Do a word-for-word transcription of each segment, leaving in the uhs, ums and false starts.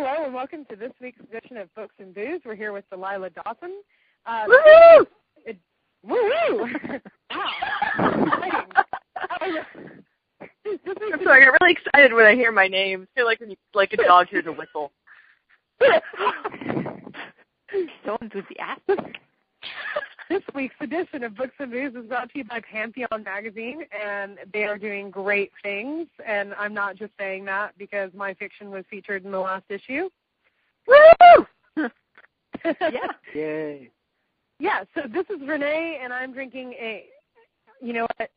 Hello and welcome to this week's edition of Books and Booze. We're here with Delilah Dawson. Uh, Woo-hoo! It, woo-hoo! Wow. I'm sorry, I get really excited when I hear my name. I feel like when you, like a dog hears a whistle. So enthusiastic. This week's edition of Books and Booze is brought to you by Pantheon Magazine, and they are doing great things. And I'm not just saying that because my fiction was featured in the last issue. Woo! Yeah. Yay. Yeah, so this is Renee, and I'm drinking a, you know what?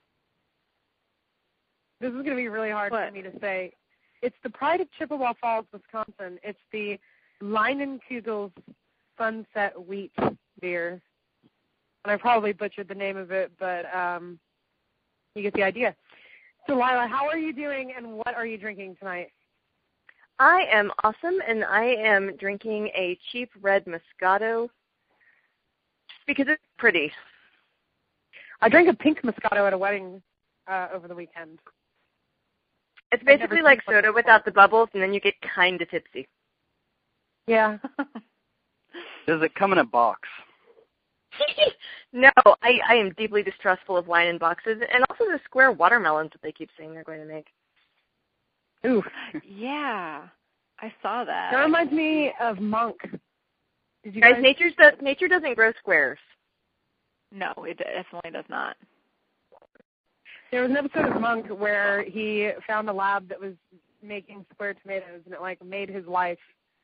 This is going to be really hard What? for me to say. It's the Pride of Chippewa Falls, Wisconsin. It's the Leinenkugel's Sunset Wheat beer. And I probably butchered the name of it, but um, you get the idea. So, Lila, how are you doing, and what are you drinking tonight? I am awesome, and I am drinking a cheap red Moscato just because it's pretty. I drank a pink Moscato at a wedding uh, over the weekend. It's I've never basically seen like something soda before. without the bubbles, and then you get kind of tipsy. Yeah. Does it come in a box? No, I, I am deeply distrustful of wine in boxes, and also the square watermelons that they keep saying they're going to make. Ooh. Yeah, I saw that. That reminds me of Monk. Did you Guys, guys? nature's do, nature doesn't grow squares. No, it definitely does not. There was an episode of Monk where he found a lab that was making square tomatoes, and it like made his life.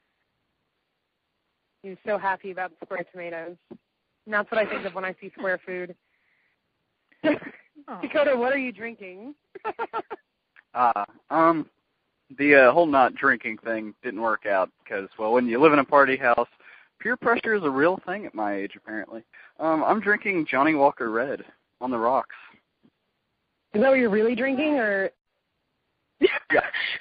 He was so happy about the square tomatoes. And that's what I think of when I see square food. Oh. Dakota, what are you drinking? Uh, um, the uh, whole not drinking thing didn't work out because, well, when you live in a party house, peer pressure is a real thing at my age, apparently. Um, I'm drinking Johnny Walker Red on the rocks. Is that what you're really drinking, or? Yeah.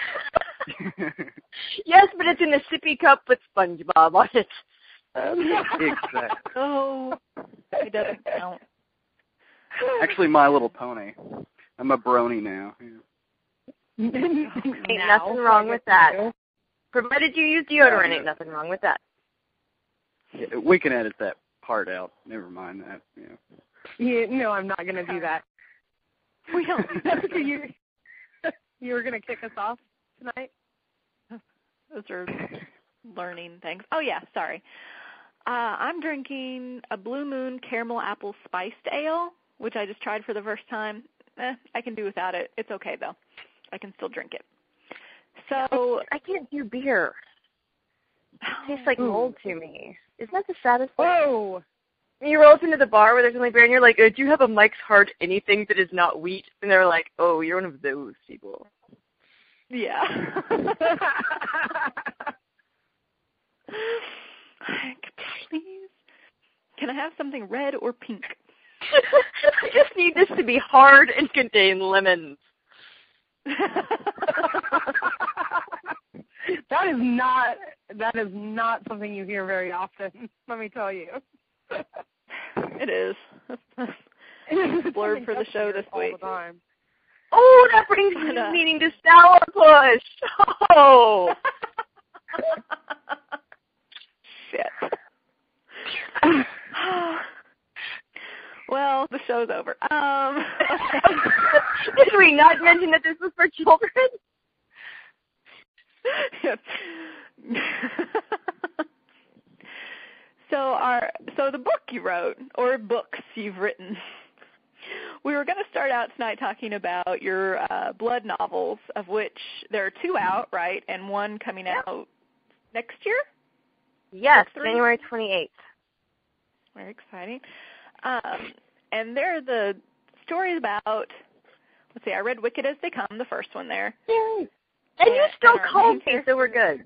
Yes, but it's in a sippy cup with SpongeBob on it. Exactly. Oh, it doesn't count. Actually, My Little Pony. I'm a brony now. Yeah. Ain't Now, nothing wrong I with guess that. you do. Provided you use deodorant, Yeah. ain't nothing wrong with that. Yeah, we can edit that part out. Never mind that. Yeah. Yeah, no, I'm not going to do that. We don't. you, you were going to kick us off tonight? Those are learning things. Oh, yeah, sorry. Uh, I'm drinking a Blue Moon Caramel Apple Spiced Ale, which I just tried for the first time. Eh, I can do without it. It's okay, though. I can still drink it. So I can't do beer. It tastes like Ooh. mold to me. Isn't that the saddest thing? Whoa! You roll up into the bar where there's only beer, and you're like, uh, do you have a Mike's Hard anything that is not wheat? And they're like, oh, you're one of those people. yeah. Please. Can I have something red or pink? I just need this to be hard and contain lemons. That is not that is not something you hear very often, let me tell you. It is. Blurb for the show this all week. The time. Oh, that brings me uh, meaning to Sourpuss. Oh. Shit. Well, the show's over. Um, Did we not mention that this was for children? so our so the book you wrote, or books you've written. We were going to start out tonight talking about your uh, blood novels, of which there are two out, right, and one coming out next year? Yes, Three? January twenty-eighth. Very exciting. Um, and they're the stories about, let's see, I read Wicked as They Come, the first one there. Yay. And you And- still and our called main me, so we're good.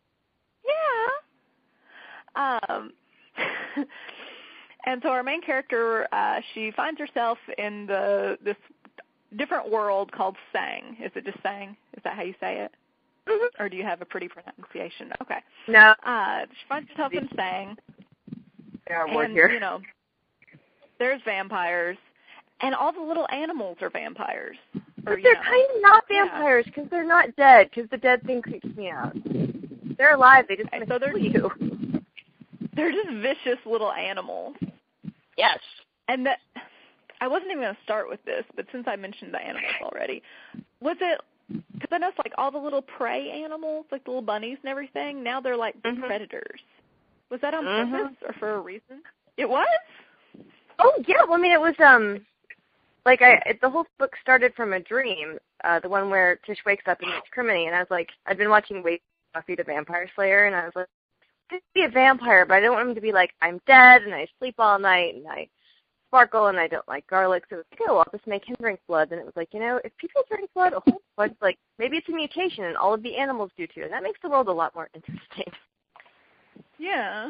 Yeah. Um, and so our main character, uh, she finds herself in the this different world called Sang. Is it just Sang? Is that how you say it? Mm-hmm. Or do you have a pretty pronunciation? Okay. No. Uh, she finds herself in Sang. There are words And, here. you know, there's vampires, and all the little animals are vampires. Or, But you they're know, kind of not yeah. vampires because they're not dead, because the dead thing creeps me out. They're alive. They just Okay, want so to they're kill you. they're just vicious little animals. Yes. And that I wasn't even going to start with this, but since I mentioned the animals already, was it? Because I noticed like all the little prey animals, like the little bunnies and everything, now they're like Mm-hmm. predators. Was that on Mm-hmm. purpose or for a reason? It was? Oh yeah. Well, I mean, it was um, like I it, the whole book started from a dream, uh, the one where Tish wakes up and meets Criminy, and I was like, I'd been watching Wait Buffy the Vampire Slayer, and I was like, I could be a vampire, but I don't want him to be like, I'm dead and I sleep all night and I sparkle and I don't like garlic. So it was like, oh, I'll just make him drink blood. And it was like, you know, if people drink blood, a whole bunch, like maybe it's a mutation and all of the animals do too, and that makes the world a lot more interesting. Yeah.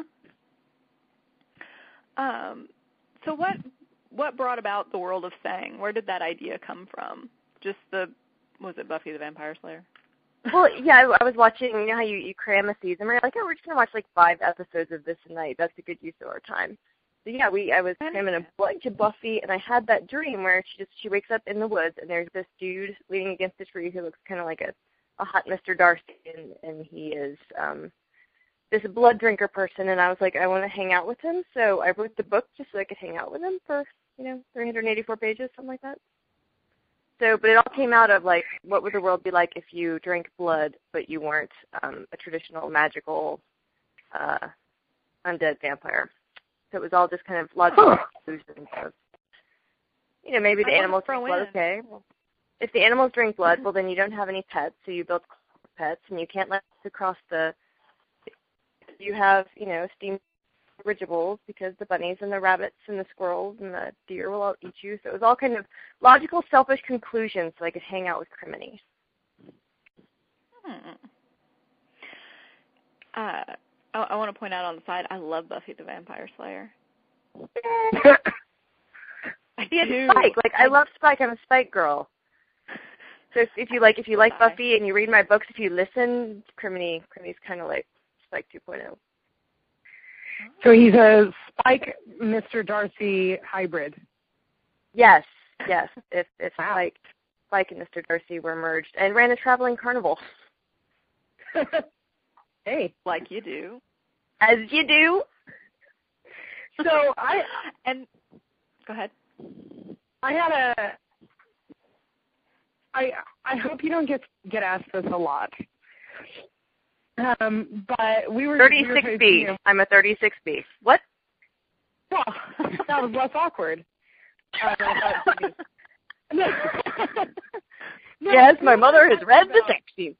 Um. So what what brought about the world of Fang? Where did that idea come from? Just the was it Buffy the Vampire Slayer? Well, yeah, I, I was watching, you know how you, you cram a season, we're like, oh, we're just going to watch like five episodes of this a night. That's a good use of our time. So yeah, we I was cramming a bunch of Buffy, and I had that dream where she just she wakes up in the woods, and there's this dude leaning against a tree who looks kind of like a, a hot Mister Darcy, and, and he is um this blood drinker person, and I was like, I want to hang out with him, so I wrote the book just so I could hang out with him for, you know, three hundred eighty-four pages, something like that. So, but it all came out of, like, what would the world be like if you drank blood, but you weren't um, a traditional magical uh, undead vampire. So it was all just kind of logical conclusions of, you know, maybe the I animals drink blood, okay. Well, if the animals drink blood, well, then you don't have any pets, so you build pets, and you can't let it across the, you have, you know, steam dirigibles because the bunnies and the rabbits and the squirrels and the deer will all eat you. So it was all kind of logical, selfish conclusions so I could hang out with Criminy. Hmm. Uh, I, I want to point out on the side, I love Buffy the Vampire Slayer. I See, do. Spike. Like, I love Spike. I'm a Spike girl. So if, if you like, if you like Buffy and you read my books, if you listen, Criminy, Crimini's kind of like Spike two point oh. So he's a Spike Mister Darcy hybrid. Yes, yes. If if Wow. Spike, Spike and Mister Darcy were merged and ran a traveling carnival. Hey, Like you do. As you do. so I And go ahead. I had a I I hope you don't get get asked this a lot. Um, but we were thirty-six we B. Were, I'm a thirty-six B. What? well, that was less awkward. Uh, no, no, Yes, my mother has read the sex scene.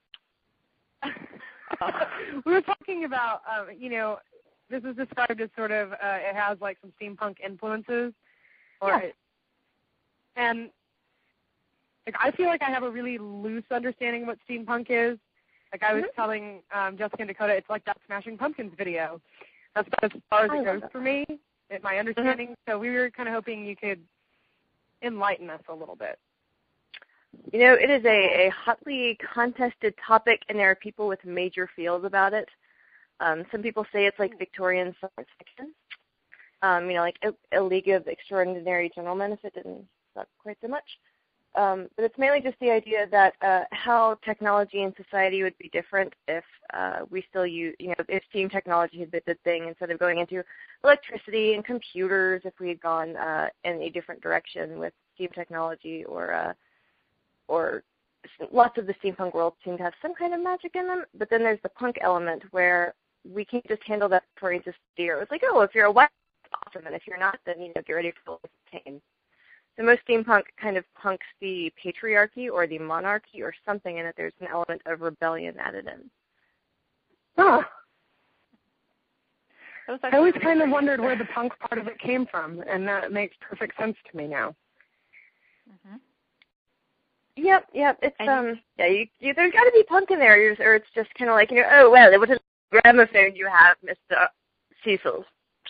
We were talking about, um, you know, this is described as sort of, uh, it has like some steampunk influences. Or Yeah. it, and like, I feel like I have a really loose understanding of what steampunk is. Like I was mm-hmm. telling um, Jessica and Dakota, it's like that Smashing Pumpkins video. That's about as far as I it goes that. for me, in my understanding. Mm-hmm. So we were kind of hoping you could enlighten us a little bit. You know, it is a, a hotly contested topic, and there are people with major feels about it. Um, some people say it's like Victorian science fiction. Um, you know, like a, a League of Extraordinary Gentlemen, if it didn't suck quite so much. Um, but it's mainly just the idea that uh, how technology and society would be different if uh, we still use, you know, if steam technology had been the thing instead of going into electricity and computers, if we had gone uh, in a different direction with steam technology, or uh, or lots of the steampunk world seem to have some kind of magic in them. But then there's the punk element where we can't just handle that for just deer. It's like, oh, if you're a white, awesome, and if you're not, then you know, get ready for the pain. So most steampunk kind of punks the patriarchy or the monarchy or something, in it there's an element of rebellion added in. Huh. I always really kind of wondered where the punk part of it came from, and that makes perfect sense to me now. Mm-hmm. Yep, yep. It's and um, yeah. You, you, there's got to be punk in there, or it's just kind of like, you know, oh well, what a gramophone you have, Mister Cecil.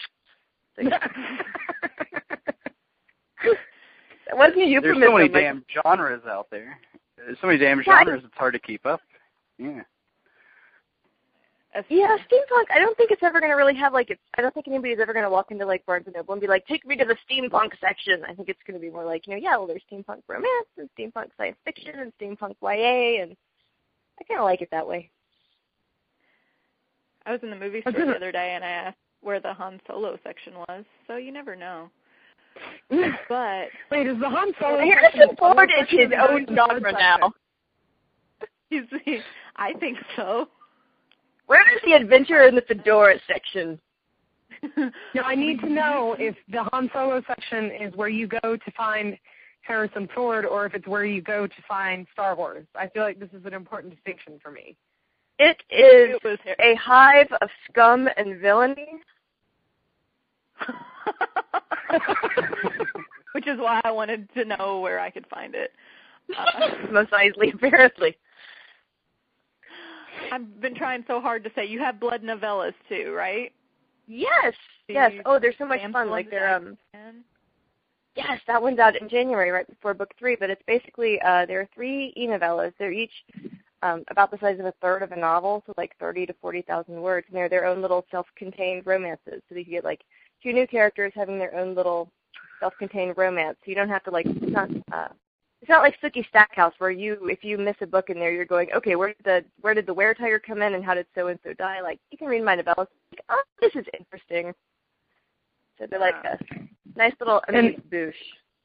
That wasn't a euphemism. There's so many like, damn genres out there. There's so many damn Yeah, I- genres, it's hard to keep up. Yeah. Yeah, steampunk, I don't think it's ever going to really have, like, it's, I don't think anybody's ever going to walk into, like, Barnes and Noble and be like, take me to the steampunk section. I think it's going to be more like, you know, yeah, well, there's steampunk romance and steampunk science fiction and steampunk Y A, and I kind of like it that way. I was in the movie store the other day, and I asked where the Han Solo section was, so you never know. But wait, is the Han Solo Harrison Ford is his own genre now. You see, I think so. Where is the Adventure in the Fedora section? No, I need to know if the Han Solo section is where you go to find Harrison Ford or if it's where you go to find Star Wars. I feel like this is an important distinction for me. It is it was a hive of scum and villainy. Which is why I wanted to know where I could find it. Uh, Most easily, apparently. I've been trying so hard to say you have blood novellas too, right? Yes, The yes. Oh, they're so much fun. Damsel Like in they're um. Distress. Yes, that one's out in January, right before book three. But it's basically uh, there are three e-novellas. They're each um, about the size of a third of a novel, so like thirty to forty thousand words, and they're their own little self-contained romances. So you get like two new characters having their own little self-contained romance. So you don't have to like it's not uh, it's not like Sookie Stackhouse where you if you miss a book in there you're going, okay, where did the where did the were-tiger come in and how did so and so die? Like you can read my novellas, like, oh, this is interesting. So they're like a nice little amuse-bouche.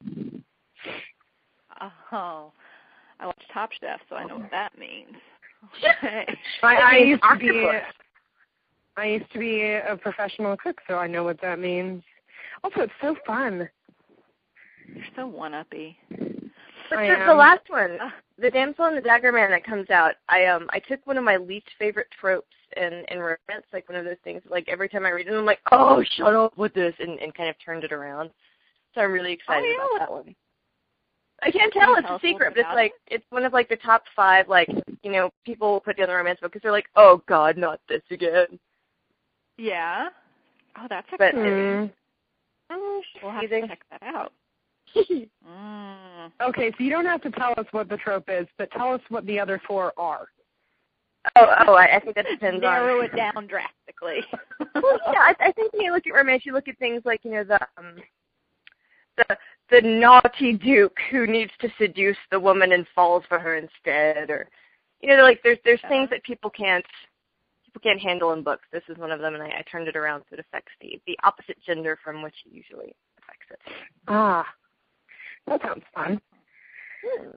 Oh, I watch Top Chef, so I know what that means. Okay. I, I It means used to be octopus. I used to be a professional cook, so I know what that means. Also, it's so fun. You're so one-uppy. But I the, am. the last one, the Damsel and the Dagger Man that comes out, I um I took one of my least favorite tropes in, in romance, like one of those things, like every time I read it, I'm like, oh, shut up with this, and, and kind of turned it around. So I'm really excited Oh, yeah, about what- that one. I can't tell, Can you it's tell a us secret, more but it's about like, it's one of like the top five, like, you know, people put together a romance book because they're like, oh God, not this again. Yeah. Oh, that's But- exciting. Mm, We'll have teasing. to check that out. Mm. Okay, so you don't have to tell us what the trope is, but tell us what the other four are. Oh, oh, I, I think that depends Narrow on. it down drastically. Well, yeah, I, I think when you look at romance, you look at things like, you know, the um, the the naughty duke who needs to seduce the woman and falls for her instead, or you know, like there's there's things that people can't people can't handle in books. This is one of them, and I, I turned it around so it affects the the opposite gender from which it usually affects it. Ah, that sounds fun. Hmm.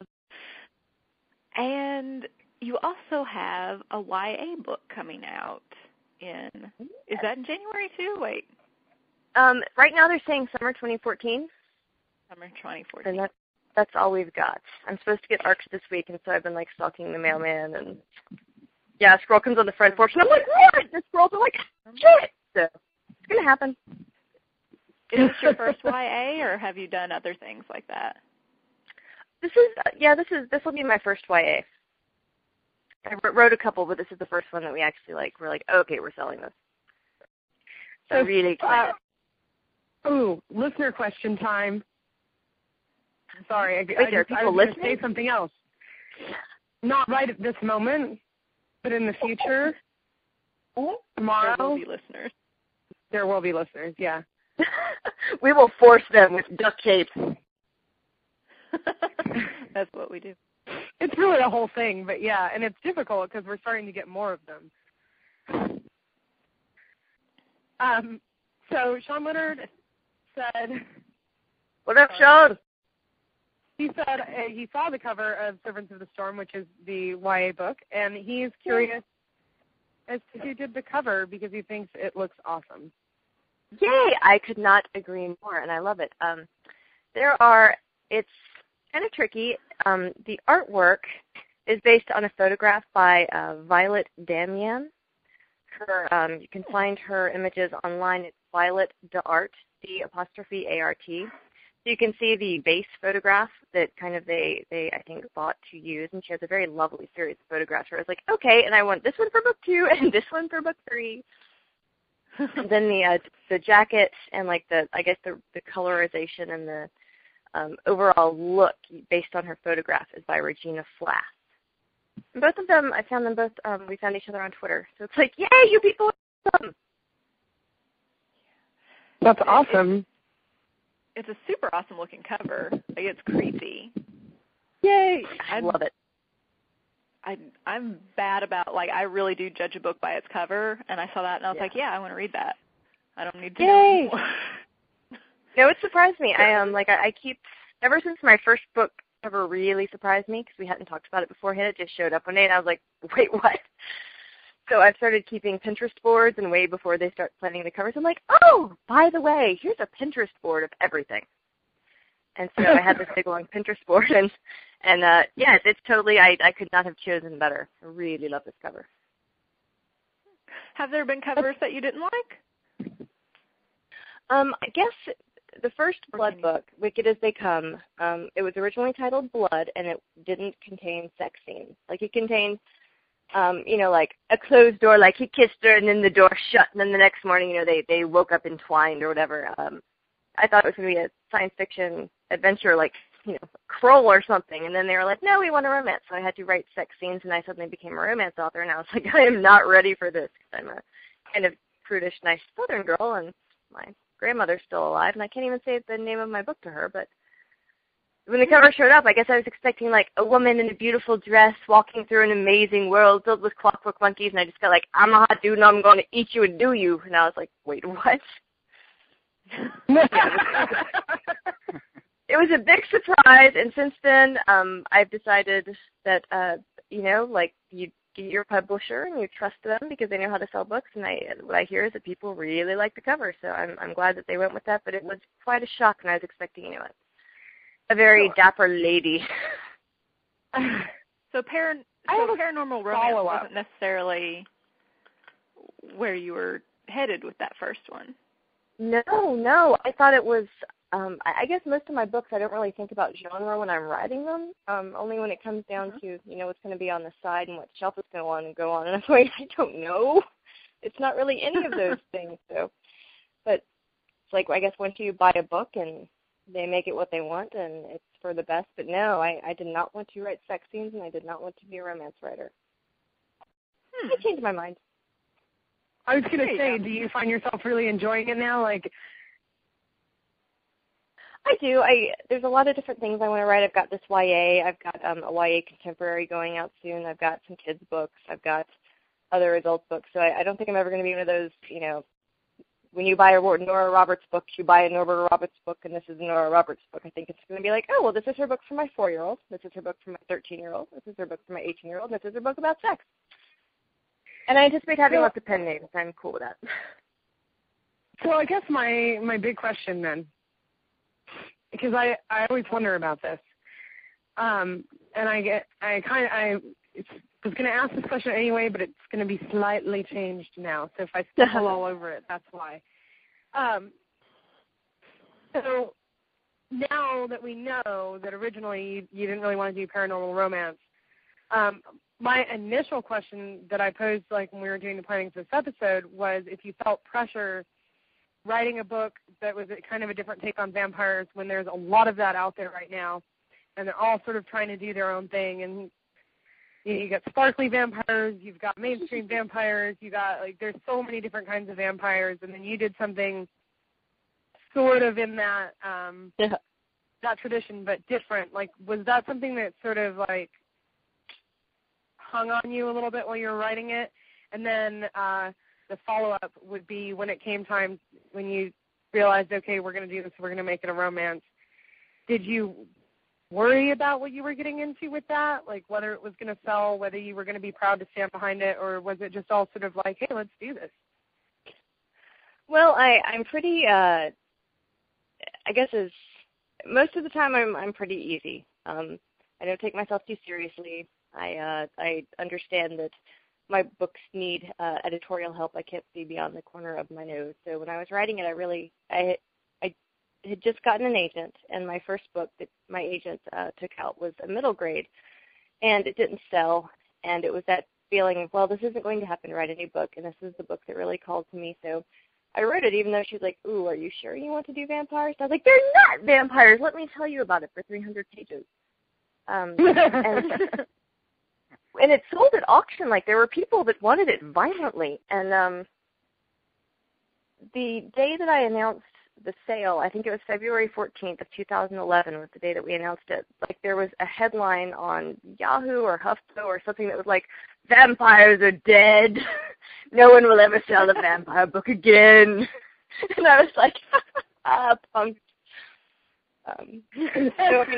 And you also have a Y A book coming out in, is that in January too? Wait. Um, right now they're saying summer twenty fourteen, Summer twenty fourteen. and that that's all we've got. I'm supposed to get ARCs this week, and so I've been like stalking the mailman, and yeah, a scroll comes on the front porch, and I'm like, what? The scrolls are like, shit. So it's gonna happen. Is this your first Y A, or have you done other things like that? This is uh, yeah, this is this will be my first Y A. I wr- wrote a couple, but this is the first one that we actually like. We're like, okay, we're selling this. So So, really excited. Uh, ooh, listener question time. Sorry, I, Wait, I, there are just, I people was going to listening? say something else. Not right at this moment, but in the future, Mhm. tomorrow, There will be listeners. there will be listeners, yeah. We will force them with duct tape. That's what we do. It's really a whole thing, but yeah, and it's difficult because we're starting to get more of them. Um, so Sean Leonard said, What up, Sean? he said uh, he saw the cover of Servants of the Storm, which is the Y A book, and he's curious as to who did the cover because he thinks it looks awesome. Yay! I could not agree more, and I love it. Um, there are, it's kind of tricky. Um, the artwork is based on a photograph by uh, Violet Damian. Her, um, you can find her images online. It's Violet d'Art, D apostrophe A R T. So you can see the base photograph that kind of they, they I think, bought to use, and she has a very lovely series of photographs where I was like, okay, and I want this one for book two and this one for book three. And then the uh, the jacket and like the I guess the the colorization and the um, overall look based on her photograph is by Regina Flass. And both of them, I found them both. Um, we found each other on Twitter, so it's like, yay, you people are awesome. That's awesome. It's a super awesome looking cover. Like, it's creepy. Yay! I I'd- love it. I I I'm bad about like I really do judge a book by its cover, and I saw that and I was yeah. like, yeah, I want to read that. I don't need to Yay! know anymore. No, it surprised me. I um like I, I keep ever since my first book ever really surprised me because we hadn't talked about it beforehand. It just showed up one day and I was like, wait, what? So I've started keeping Pinterest boards, and way before they start planning the covers, I'm like, oh, by the way, here's a Pinterest board of everything. And so I had this big long Pinterest board, and and uh, yeah, it's totally. I I could not have chosen better. I really love this cover. Have there been covers that you didn't like? Um, I guess the first Blood book, Wicked as They Come, um, it was originally titled Blood, and it didn't contain sex scenes. Like it contained, um, you know, like a closed door, like he kissed her, and then the door shut, and then the next morning, you know, they they woke up entwined or whatever. Um, I thought it was going to be a science fiction adventure, like, you know, Kroll or something. And then they were like, no, we want a romance. So I had to write sex scenes, and I suddenly became a romance author. And I was like, I am not ready for this because I'm a kind of prudish, nice Southern girl, and my grandmother's still alive. And I can't even say the name of my book to her. But when the cover showed up, I guess I was expecting, like, a woman in a beautiful dress walking through an amazing world filled with clockwork monkeys. And I just got like, I'm a hot dude, and I'm going to eat you and do you. And I was like, wait, what? It was a big surprise, and since then, um, I've decided that, uh, you know, like, you get your publisher and you trust them because they know how to sell books, and I, what I hear is that people really like the cover, so I'm, I'm glad that they went with that, but it was quite a shock, and I was expecting, you know, a very sure. dapper lady. So, par- so Paranormal Romance wasn't necessarily where you were headed with that first one. No, no. I thought it was, um, I guess most of my books, I don't really think about genre when I'm writing them, um, only when it comes down mm-hmm. to, you know, what's going to be on the side and what shelf it's going to want to go on. And I'm like, I don't know. It's not really any of those things. So, but it's like, I guess once you buy a book and they make it what they want and it's for the best. But no, I, I did not want to write sex scenes, and I did not want to be a romance writer. Hmm. I changed my mind. I was going to say, do you find yourself really enjoying it now? Like, I do. I there's a lot of different things I want to write. I've got this Y A. I've got um, a Y A contemporary going out soon. I've got some kids' books. I've got other adult books. So I, I don't think I'm ever going to be one of those, you know, when you buy a Nora Roberts book, you buy a Nora Roberts book, and this is a Nora Roberts book. I think it's going to be like, oh, well, this is her book for my four-year-old. This is her book for my thirteen-year-old. This is her book for my eighteen-year-old. This is her book about sex. And I anticipate having so, lots of pen names. I'm cool with that. So I guess my, my big question then, because I, I always wonder about this, um, and I get I kind of I it's, was going to ask this question anyway, but it's going to be slightly changed now. So if I stumble all over it, that's why. Um, so now that we know that originally you, you didn't really want to do paranormal romance, um, my initial question that I posed, like when we were doing the planning for this episode, was if you felt pressure writing a book that was a, kind of a different take on vampires when there's a lot of that out there right now, and they're all sort of trying to do their own thing. And you know, you got sparkly vampires, you've got mainstream vampires, you got like there's so many different kinds of vampires, and then you did something sort of in that um, yeah. that tradition, but different. Like, was that something that sort of like hung on you a little bit while you were writing it? And then uh, the follow-up would be when it came time, when you realized, okay, we're going to do this, we're going to make it a romance, did you worry about what you were getting into with that? Like whether it was going to sell, whether you were going to be proud to stand behind it, or was it just all sort of like, hey, let's do this? Well, I, I'm pretty, uh, I guess as most of the time I'm, I'm pretty easy. Um, I don't take myself too seriously. I uh, I understand that my books need uh, editorial help. I can't see beyond the corner of my nose. So when I was writing it, I really I I had just gotten an agent, and my first book that my agent uh, took out was a middle grade, and it didn't sell. And it was that feeling of, well, this isn't going to happen to write a new book, and this is the book that really called to me. So I wrote it, even though she was like, ooh, are you sure you want to do vampires? I was like, they're not vampires. Let me tell you about it for three hundred pages. Um, and And it sold at auction. Like, there were people that wanted it violently. And um, the day that I announced the sale, I think it was February fourteenth of two thousand eleven was the day that we announced it. Like there was a headline on Yahoo or HuffPo or something that was like, vampires are dead. No one will ever sell a vampire book again. And I was like, ah, punk. Um, so, I mean,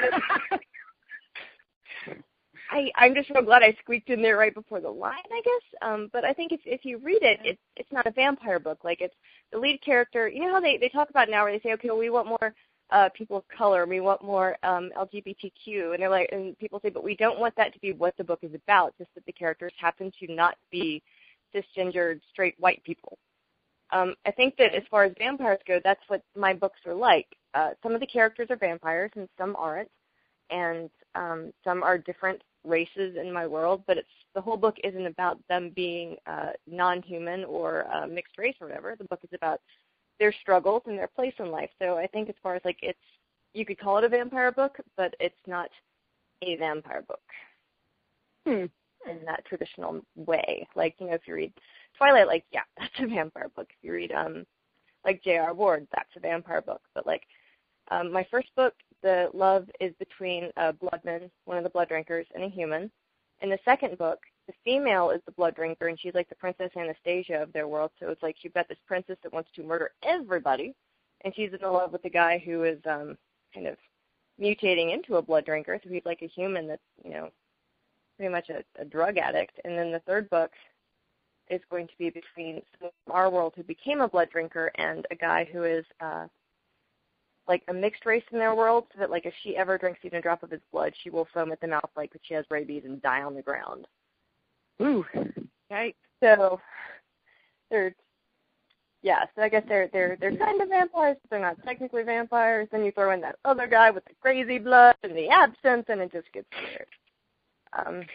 I, I'm just so glad I squeaked in there right before the line, I guess. Um, but I think if if you read it, it, it's not a vampire book. Like, it's the lead character. You know how they, they talk about now where they say, okay, well, we want more uh, people of color. We want more um, L G B T Q. And they're like, and people say, but we don't want that to be what the book is about, just that the characters happen to not be cisgendered, straight, white people. Um, I think that as far as vampires go, that's what my books are like. Uh, some of the characters are vampires and some aren't. And um, some are different races in my world, but it's the whole book isn't about them being uh, non-human or uh, mixed race or whatever. The book is about their struggles and their place in life. So I think as far as like it's, you could call it a vampire book, but it's not a vampire book hmm. in that traditional way. Like, you know, if you read Twilight, like, yeah, that's a vampire book. If you read um, like J R Ward, that's a vampire book. But like um, my first book, the love is between a bloodman, one of the blood drinkers, and a human. In the second book, the female is the blood drinker, and she's like the Princess Anastasia of their world. So it's like you've got this princess that wants to murder everybody, and she's in love with the guy who is um, kind of mutating into a blood drinker. So he's like a human that's, you know, pretty much a, a drug addict. And then the third book is going to be between someone from our world who became a blood drinker and a guy who is uh, like a mixed race in their world, so that like if she ever drinks even a drop of his blood, she will foam at the mouth like that she has rabies and die on the ground. Ooh, right. So they're yeah. So I guess they're they're they're kind of vampires, but they're not technically vampires. Then you throw in that other guy with the crazy blood and the absinthe, and it just gets weird. Um,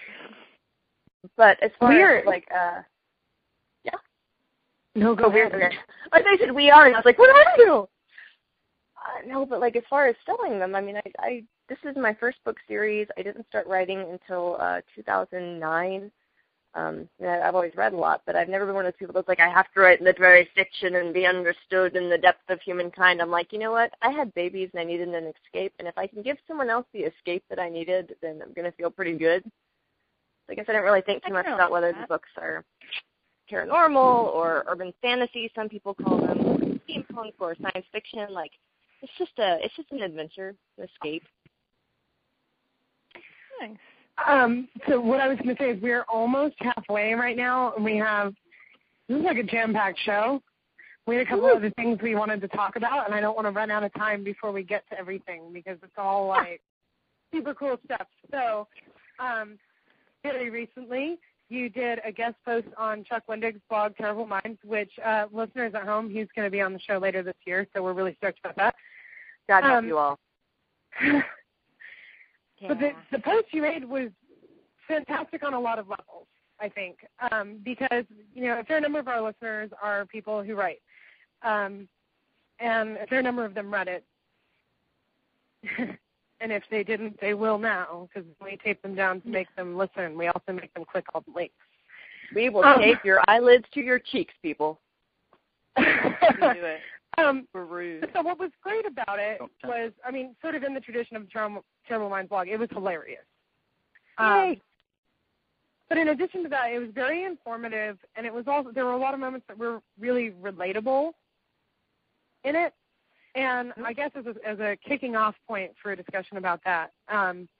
but as far weird. as like uh, yeah, no, go weird. Like they said, we are, and I was like, what are you? Uh, no, but like as far as selling them, I mean, I, I this is my first book series. I didn't start writing until uh, two thousand nine. Um, and I, I've always read a lot, but I've never been one of those people that's like, I have to write literary fiction and be understood in the depth of humankind. I'm like, you know what? I had babies and I needed an escape, and if I can give someone else the escape that I needed, then I'm going to feel pretty good. So I guess I didn't really think too much about whether the books are paranormal or urban fantasy, some people call them, or steampunk or science fiction. Like, It's just a, it's just an adventure, an escape. Nice. Um, so what I was going to say is we're almost halfway right now, and we have, this is like a jam-packed show. We had a couple of other things we wanted to talk about, and I don't want to run out of time before we get to everything because it's all like super cool stuff. So um, very recently, you did a guest post on Chuck Wendig's blog, Terrible Minds, which uh, listeners at home, he's going to be on the show later this year, so we're really stoked about that. God help um, you all. Yeah. But the, the post you made was fantastic on a lot of levels, I think, um, because, you know, a fair number of our listeners are people who write, um, and a fair number of them read it. And if they didn't, they will now, because we tape them down to make them listen. We also make them click all the links. We will um, tape your eyelids to your cheeks, people. We do it. Um, We're rude. So what was great about it was, I mean, sort of in the tradition of the Terrible Minds blog, it was hilarious. Um, but in addition to that, it was very informative, and it was also there were a lot of moments that were really relatable in it. And I guess as a, as a kicking off point for a discussion about that, um,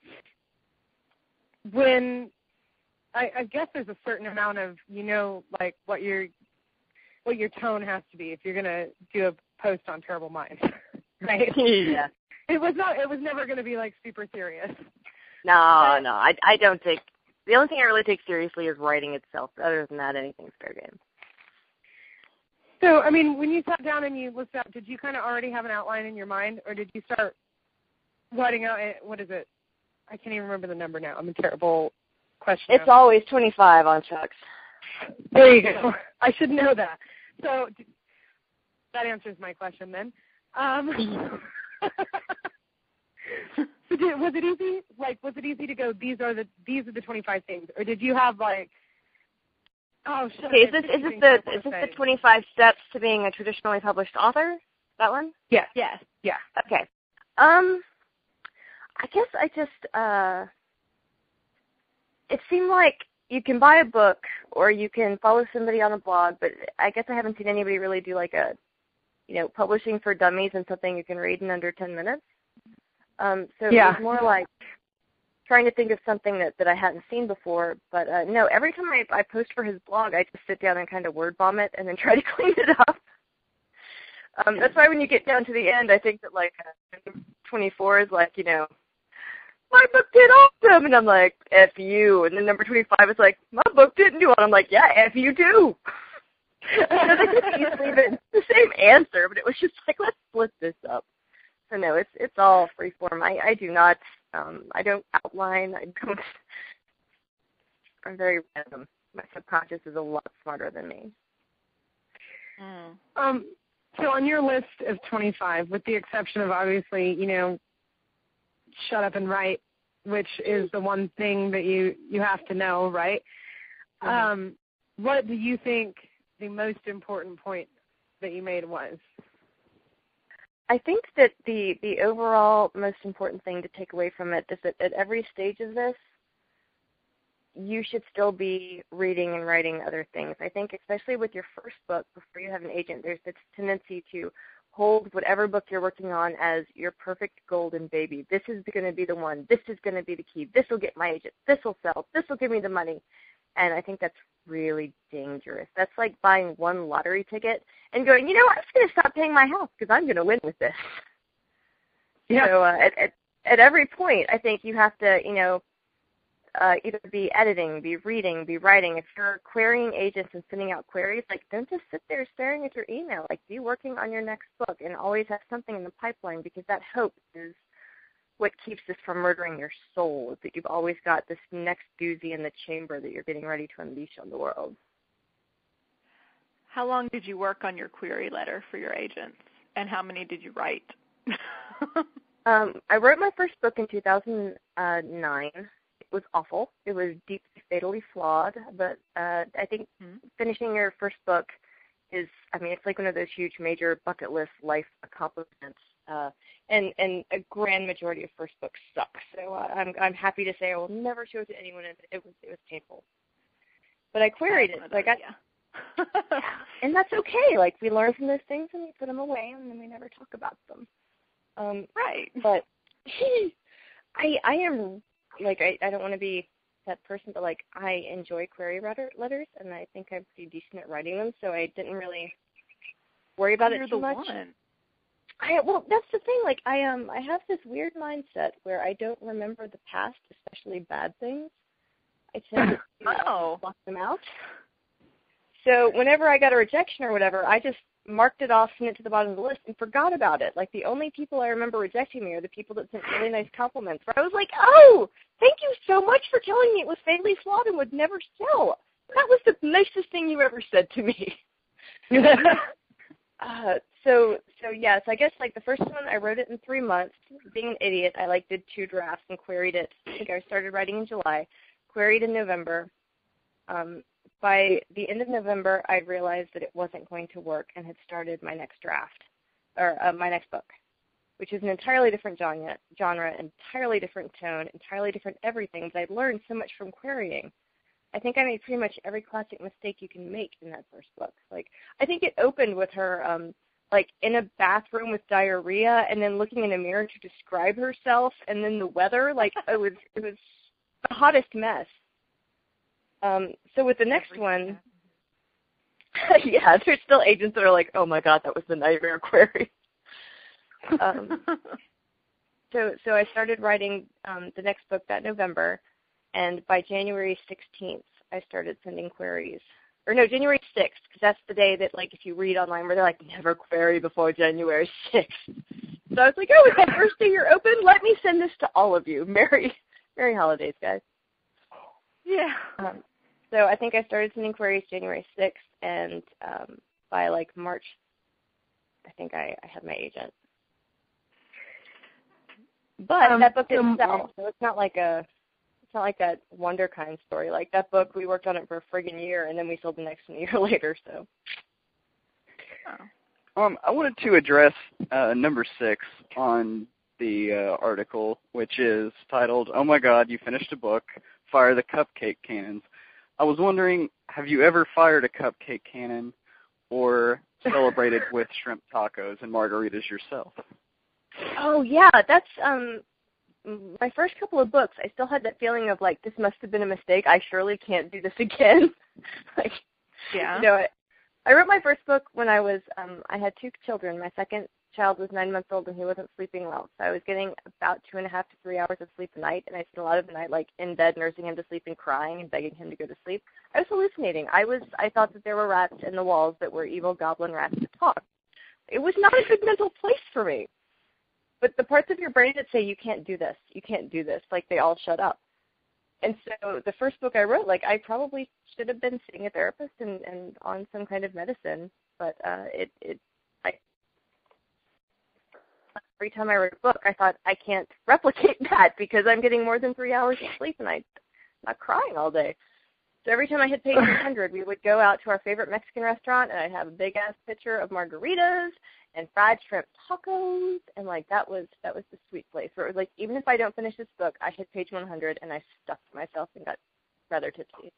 when I, I guess there's a certain amount of, you know, like what your what your tone has to be if you're going to do a post on Terrible Minds, right? Yeah. It was not. It was never going to be like super serious. No, no, I, I don't take. The only thing I really take seriously is writing itself. Other than that, anything's fair game. So, I mean, when you sat down and you looked up, did you kind of already have an outline in your mind, or did you start writing out? What is it? I can't even remember the number now. I'm a terrible questioner. It's always twenty-five on Chuck's. There you go. I should know that. So that answers my question then. Um, so did, was it easy? Like, was it easy to go? These are the these are the twenty-five things, or did you have like? Oh, shit. Okay, is this is this the is this the twenty-five steps to being a traditionally published author? That one? Yes. Yes. Yeah. Okay. Um, I guess I just, uh, it seemed like you can buy a book or you can follow somebody on a blog, but I guess I haven't seen anybody really do like a, you know, publishing for dummies and something you can read in under ten minutes. Um, so Yeah. it was more like trying to think of something that, that I hadn't seen before. But uh, no, every time I, I post for his blog, I just sit down and kind of word vomit and then try to clean it up. Um, that's why when you get down to the end, I think that like uh, twenty-four is like, you know, my book did awesome, and I'm like, F you. And then number twenty-five is like, my book didn't do it. I'm like, yeah, F you too. You know, they could easily been the same answer, but it was just like, let's split this up. So no, it's it's all free form. I, I do not, um, I don't outline. I don't. I'm very random. My subconscious is a lot smarter than me. Mm. Um. So on your list of twenty-five, with the exception of obviously, you know, shut up and write, which is the one thing that you, you have to know, right? Mm-hmm. Um, what do you think the most important point that you made was? I think that the, the overall most important thing to take away from it is that at every stage of this, you should still be reading and writing other things. I think especially with your first book, before you have an agent, there's this tendency to hold whatever book you're working on as your perfect golden baby. This is going to be the one. This is going to be the key. This will get my agent. This will sell. This will give me the money. And I think that's really dangerous. That's like buying one lottery ticket and going, you know what, I'm just going to stop paying my house because I'm going to win with this. Yeah. So uh, at, at, at every point, I think you have to, you know, Uh, either be editing, be reading, be writing. If you're querying agents and sending out queries, like don't just sit there staring at your email. Like be working on your next book and always have something in the pipeline, because that hope is what keeps this from murdering your soul, is that you've always got this next doozy in the chamber that you're getting ready to unleash on the world. How long did you work on your query letter for your agents, and how many did you write? um, I wrote my first book in two thousand nine. It was awful. It was deeply, fatally flawed. But uh, I think mm-hmm. finishing your first book is, I mean, it's like one of those huge, major bucket list life accomplishments. Uh, and and a grand majority of first books suck. So uh, I'm I'm happy to say I will never show it to anyone. It, it was it was painful. But I queried it. Like I, yeah. And that's okay. Like we learn from those things and we put them away and then we never talk about them. Um, right. But I I am. Like, I, I don't want to be that person, but, like, I enjoy query letters, and I think I'm pretty decent at writing them, so I didn't really worry about You're it too the much. One. I Well, that's the thing. Like, I um, I have this weird mindset where I don't remember the past, especially bad things. I tend to you know, oh. block them out. So whenever I got a rejection or whatever, I just marked it off, sent it to the bottom of the list, and forgot about it. Like, the only people I remember rejecting me are the people that sent really nice compliments, where I was like, oh, thank you so much for telling me it was fatally flawed and would never sell. That was the nicest thing you ever said to me. uh, so, so yes, I guess, like, the first one, I wrote it in three months. Being an idiot, I, like, did two drafts and queried it. I think I started writing in July, queried in November. Um, By the end of November, I realized that it wasn't going to work and had started my next draft, or uh, my next book, which is an entirely different genre, genre, entirely different tone, entirely different everything. But I learned so much from querying. I think I made pretty much every classic mistake you can make in that first book. Like, I think it opened with her, um, like, in a bathroom with diarrhea, and then looking in a mirror to describe herself, and then the weather. Like, it was, it was the hottest mess. Um, so with the next one, yeah, there's still agents that are like, oh my God, that was the nightmare query. um, so so I started writing um, the next book that November, and by January sixteenth, I started sending queries. Or no, January sixth, because that's the day that, like, if you read online where they're like, never query before January sixth. So I was like, oh, it's the first day you're open? Let me send this to all of you. Merry, Merry holidays, guys. Yeah. Um, So I think I started sending queries January sixth, and um, by, like, March, I think I, I had my agent. But um, that book didn't sell, so it's not like a, it's not like that Wonderkind story. Like, that book, we worked on it for a friggin' year, and then we sold the next one a year later, so. Oh. Um, I wanted to address uh, number six on the uh, article, which is titled, "Oh my God, you finished a book, fire the cupcake cannons." I was wondering, have you ever fired a cupcake cannon or celebrated with shrimp tacos and margaritas yourself? Oh, yeah, that's um my first couple of books. I still had that feeling of, like, this must have been a mistake. I surely can't do this again. like, Yeah. You know, I, I wrote my first book when I was, um, I had two children. My second child was nine months old and he wasn't sleeping well. So I was getting about two and a half to three hours of sleep a night, and I spent a lot of the night, like, in bed nursing him to sleep and crying and begging him to go to sleep. I was hallucinating. I was, I thought that there were rats in the walls that were evil goblin rats that talked. It was not a good mental place for me. But the parts of your brain that say, you can't do this, you can't do this, like, they all shut up. And so the first book I wrote, like, I probably should have been seeing a therapist and, and on some kind of medicine. But uh, it, it, I, every time I wrote a book, I thought, I can't replicate that because I'm getting more than three hours of sleep and I'm not crying all day. So every time I hit page one hundred, we would go out to our favorite Mexican restaurant, and I'd have a big-ass pitcher of margaritas and fried shrimp tacos, and, like, that was that was the sweet place where it was like, even if I don't finish this book, I hit page one hundred, and I stuffed myself and got rather tipsy.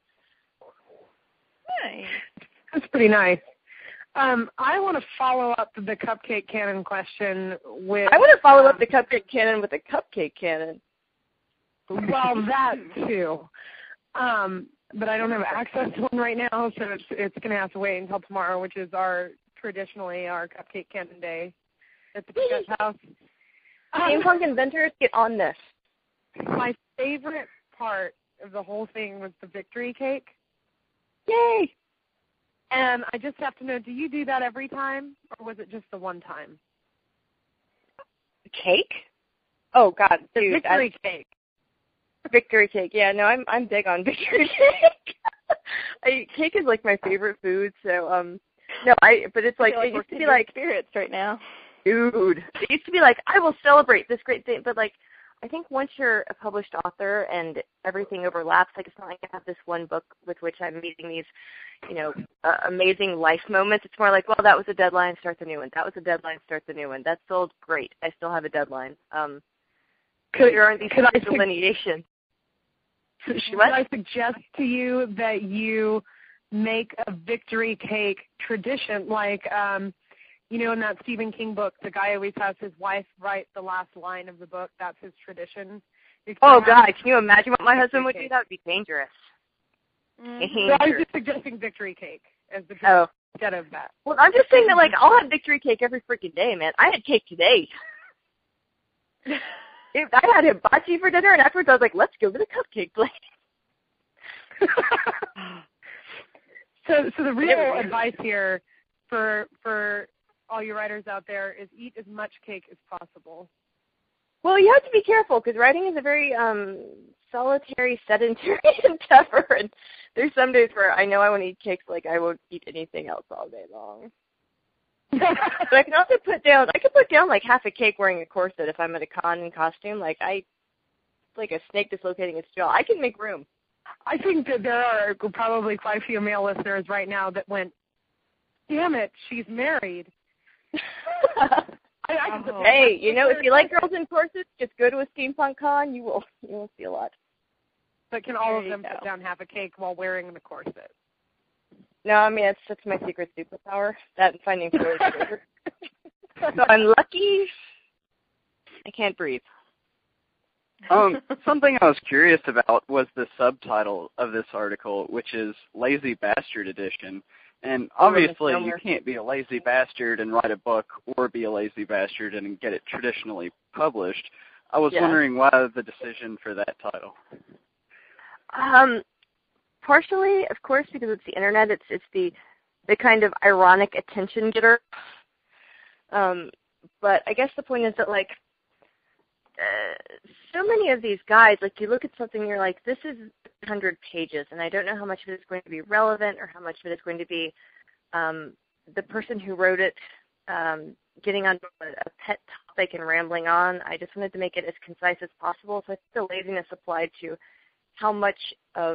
Nice. That's pretty nice. Um, I want to follow up the cupcake cannon question with... I want to follow um, up the cupcake cannon with a cupcake cannon. Well, that, too. Um, but I don't have access to one right now, so it's it's going to have to wait until tomorrow, which is our traditionally our cupcake cannon day at the Pickett house. Steampunk inventors, get on this. My favorite part of the whole thing was the victory cake. Yay! And I just have to know, do you do that every time, or was it just the one time? Cake? Oh, God, The dude. victory I, cake. Victory cake. Yeah, no, I'm I'm big on victory cake. I, cake is like my favorite food, so um no, I but it's like, I feel like it we're used to be kindred like spirits right now. Dude. It used to be like, I will celebrate this great thing, but like I think once you're a published author and everything overlaps, like it's not like I have this one book with which I'm meeting these, you know, uh, amazing life moments. It's more like, well, that was a deadline, start the new one. That was a deadline, start the new one. That sold great. I still have a deadline. Um, Could, there aren't these could I delineations. Should I suggest to you that you make a victory cake tradition, like, um, you know, in that Stephen King book, the guy always has his wife write the last line of the book. That's his tradition. Oh, God, can you imagine what my husband would do? That would be dangerous. Mm-hmm. So I was just suggesting victory cake as the drink Oh. instead of that. Well, I'm just saying that, like, I'll have victory cake every freaking day, man. I had cake today. Dude, I had hibachi for dinner, and afterwards I was like, let's go to the cupcake place. so, so the real advice here for for all you writers out there is eat as much cake as possible. Well, you have to be careful because writing is a very um, solitary, sedentary endeavor, and there's some days where I know I want to eat cakes like I won't eat anything else all day long. But I can also put down, I could put down like half a cake wearing a corset if I'm at a con in costume. Like I, like a snake dislocating its jaw. I can make room. I think that there are probably quite a few male listeners right now that went, damn it, she's married. I, I Oh. Hey, you know, if you like girls in corsets, just go to a steampunk con. You will, you will see a lot. But can all There of you them go. put down half a cake while wearing the corset? No, I mean, it's that's my secret superpower. That and finding toilet paper. So I'm lucky. I can't breathe. Um, something I was curious about was the subtitle of this article, which is Lazy Bastard Edition. And obviously you can't be a lazy bastard and write a book or be a lazy bastard and get it traditionally published. I was Yeah. wondering why the decision for that title. Um, partially, of course, because it's the internet. It's it's the the kind of ironic attention getter. Um, but I guess the point is that like uh, so many of these guides, like you look at something and you're like, this is one hundred pages, and I don't know how much of it is going to be relevant or how much of it is going to be um, the person who wrote it um, getting on a, a pet topic and rambling on. I just wanted to make it as concise as possible. So I think the laziness applied to how much of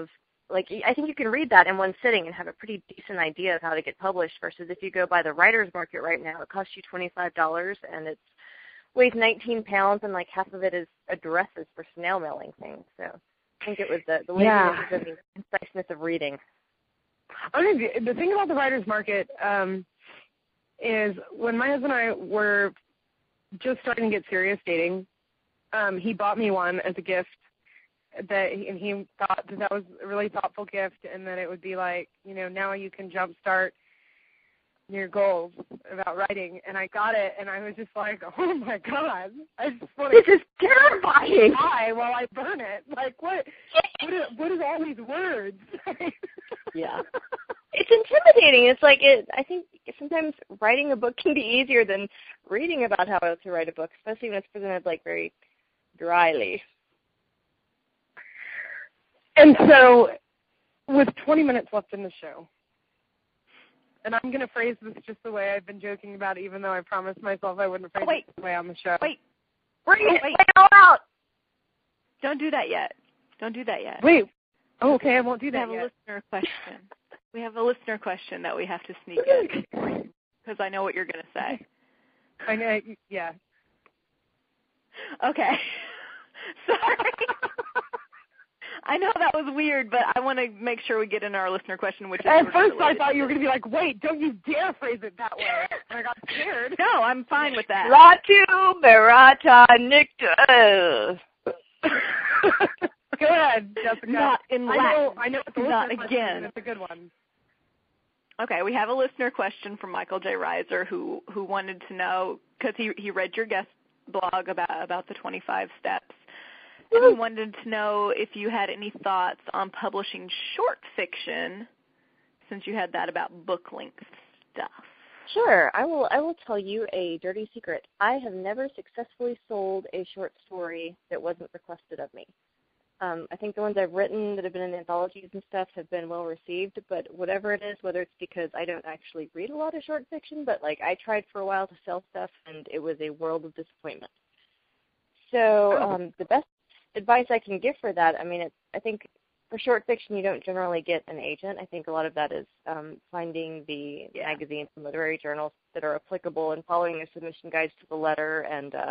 like, I think you can read that in one sitting and have a pretty decent idea of how to get published versus if you go by the writer's market right now, it costs you twenty-five dollars and it weighs nineteen pounds and like half of it is addresses for snail mailing things. So I think it was the, the laziness Yeah. and the conciseness of reading. I mean, the thing about the writer's market um, is when my husband and I were just starting to get serious dating, um, he bought me one as a gift. That and he thought that that was a really thoughtful gift, and that it would be like, you know, now you can jumpstart your goals about writing. And I got it, and I was just like, oh my god, I just want to This is terrifying. die while I burn it. Like, what? What is, what is all these words? Yeah. It's intimidating. It's like it. I think sometimes writing a book can be easier than reading about how to write a book, especially when it's presented like very dryly. And so, with twenty minutes left in the show, and I'm going to phrase this just the way I've been joking about it, even though I promised myself I wouldn't phrase Oh, wait. it this way on the show. Wait, Bring Oh, it wait. all out. don't do that yet. Don't do that yet. Wait. Oh, okay, I won't do We that have a yet. listener question. We have a listener question that we have to sneak in because I know what you're going to say. I know, yeah. Okay. Sorry. I know that was weird, but I want to make sure we get in our listener question, which is At sort of first I related thought to you were this. going to be like, wait, don't you dare phrase it that way. And I got scared. No, I'm fine with that. Ratu Barata Nicta. Go ahead, Jessica. Not in I Latin. know, I know it's a Not listener question, again. and it's a good one. Okay, we have a listener question from Michael J. Reiser who who wanted to know, because he he read your guest blog about about the twenty-five steps, and he wanted to know if you had any thoughts on publishing short fiction, since you had that about book length stuff. Sure, I will. I will tell you a dirty secret. I have never successfully sold a short story that wasn't requested of me. Um, I think the ones I've written that have been in anthologies and stuff have been well received, but whatever it is, whether it's because I don't actually read a lot of short fiction, but like I tried for a while to sell stuff and it was a world of disappointment. So um, the best advice I can give for that, I mean, it's, I think for short fiction you don't generally get an agent. I think a lot of that is um, finding the Yeah. magazines and literary journals that are applicable and following their submission guides to the letter and, uh,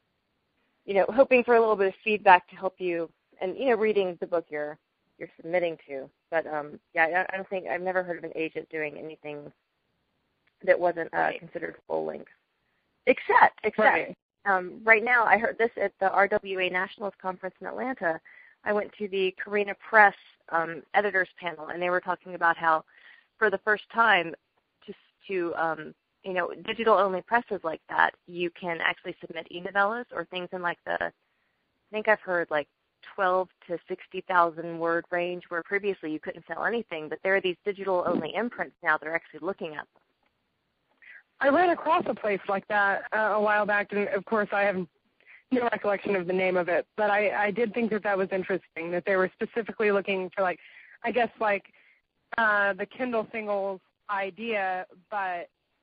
you know, hoping for a little bit of feedback to help you and, you know, reading the book you're you're submitting to. But, um, yeah, I, I don't think, I've never heard of an agent doing anything that wasn't uh, Right. considered full length. Except, except, Right. um, right now, I heard this at the R W A Nationalist Conference in Atlanta. I went to the Carina Press um, editors panel, and they were talking about how, for the first time, to, to um, you know, digital-only presses like that, you can actually submit e-novellas or things in like the, I think I've heard like twelve to sixty thousand word range, where previously you couldn't sell anything, but there are these digital-only imprints now that are actually looking at them. I ran across a place like that uh, a while back, and of course I have no recollection of the name of it, but I, I did think that that was interesting, that they were specifically looking for, like, I guess, like, uh, the Kindle singles idea, but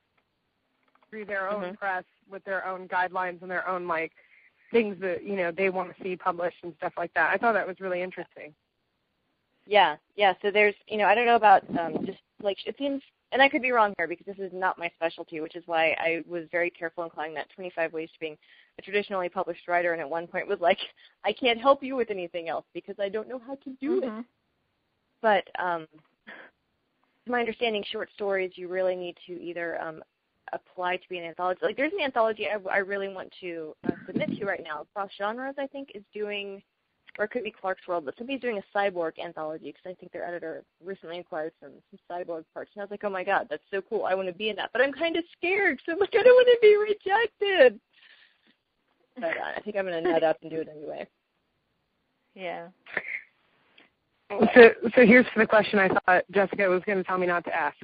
through their own Mm-hmm. press with their own guidelines and their own, like, things that, you know, they want to see published and stuff like that. I thought that was really interesting. Yeah, yeah. So there's, you know, I don't know about um, just like it seems, and I could be wrong here because this is not my specialty, which is why I was very careful in calling that twenty-five Ways to Being a Traditionally Published Writer, and at one point was like, I can't help you with anything else because I don't know how to do Mm-hmm. it. But um, to my understanding, short stories you really need to either um, apply to be an anthology. Like there's an anthology I, I really want to uh, submit to right now. Cross Genres, I think, is doing. Or it could be Clark's World, but somebody's doing a cyborg anthology because I think their editor recently acquired some, some cyborg parts. And I was like, oh my god, that's so cool. I want to be in that. But I'm kind of scared because I'm like, I don't want to be rejected. But uh, I think I'm going to nut up and do it anyway. Yeah. So, so here's the question I thought Jessica was going to tell me not to ask.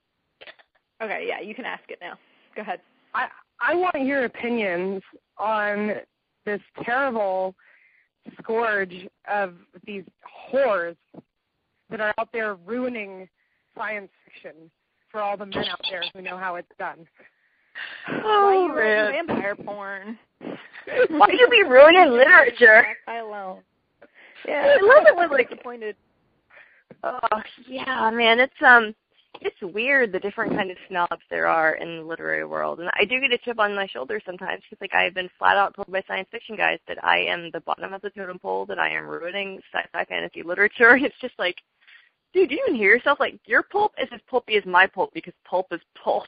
Okay, yeah, you can ask it now. Go ahead. I, I want your opinions on this terrible scourge of these whores that are out there ruining science fiction for all the men out there who know how it's done. Why are you writing vampire porn? Why do you be ruining literature? I alone. Yeah, I love it when like disappointed. Oh, yeah, man, it's um, it's weird the different kind of snobs there are in the literary world, and I do get a chip on my shoulder sometimes because, like, I've been flat out told by science fiction guys that I am the bottom of the totem pole, that I am ruining sci-fi fantasy literature. It's just like, dude, do you even hear yourself? Like, your pulp is as pulpy as my pulp because pulp is pulp.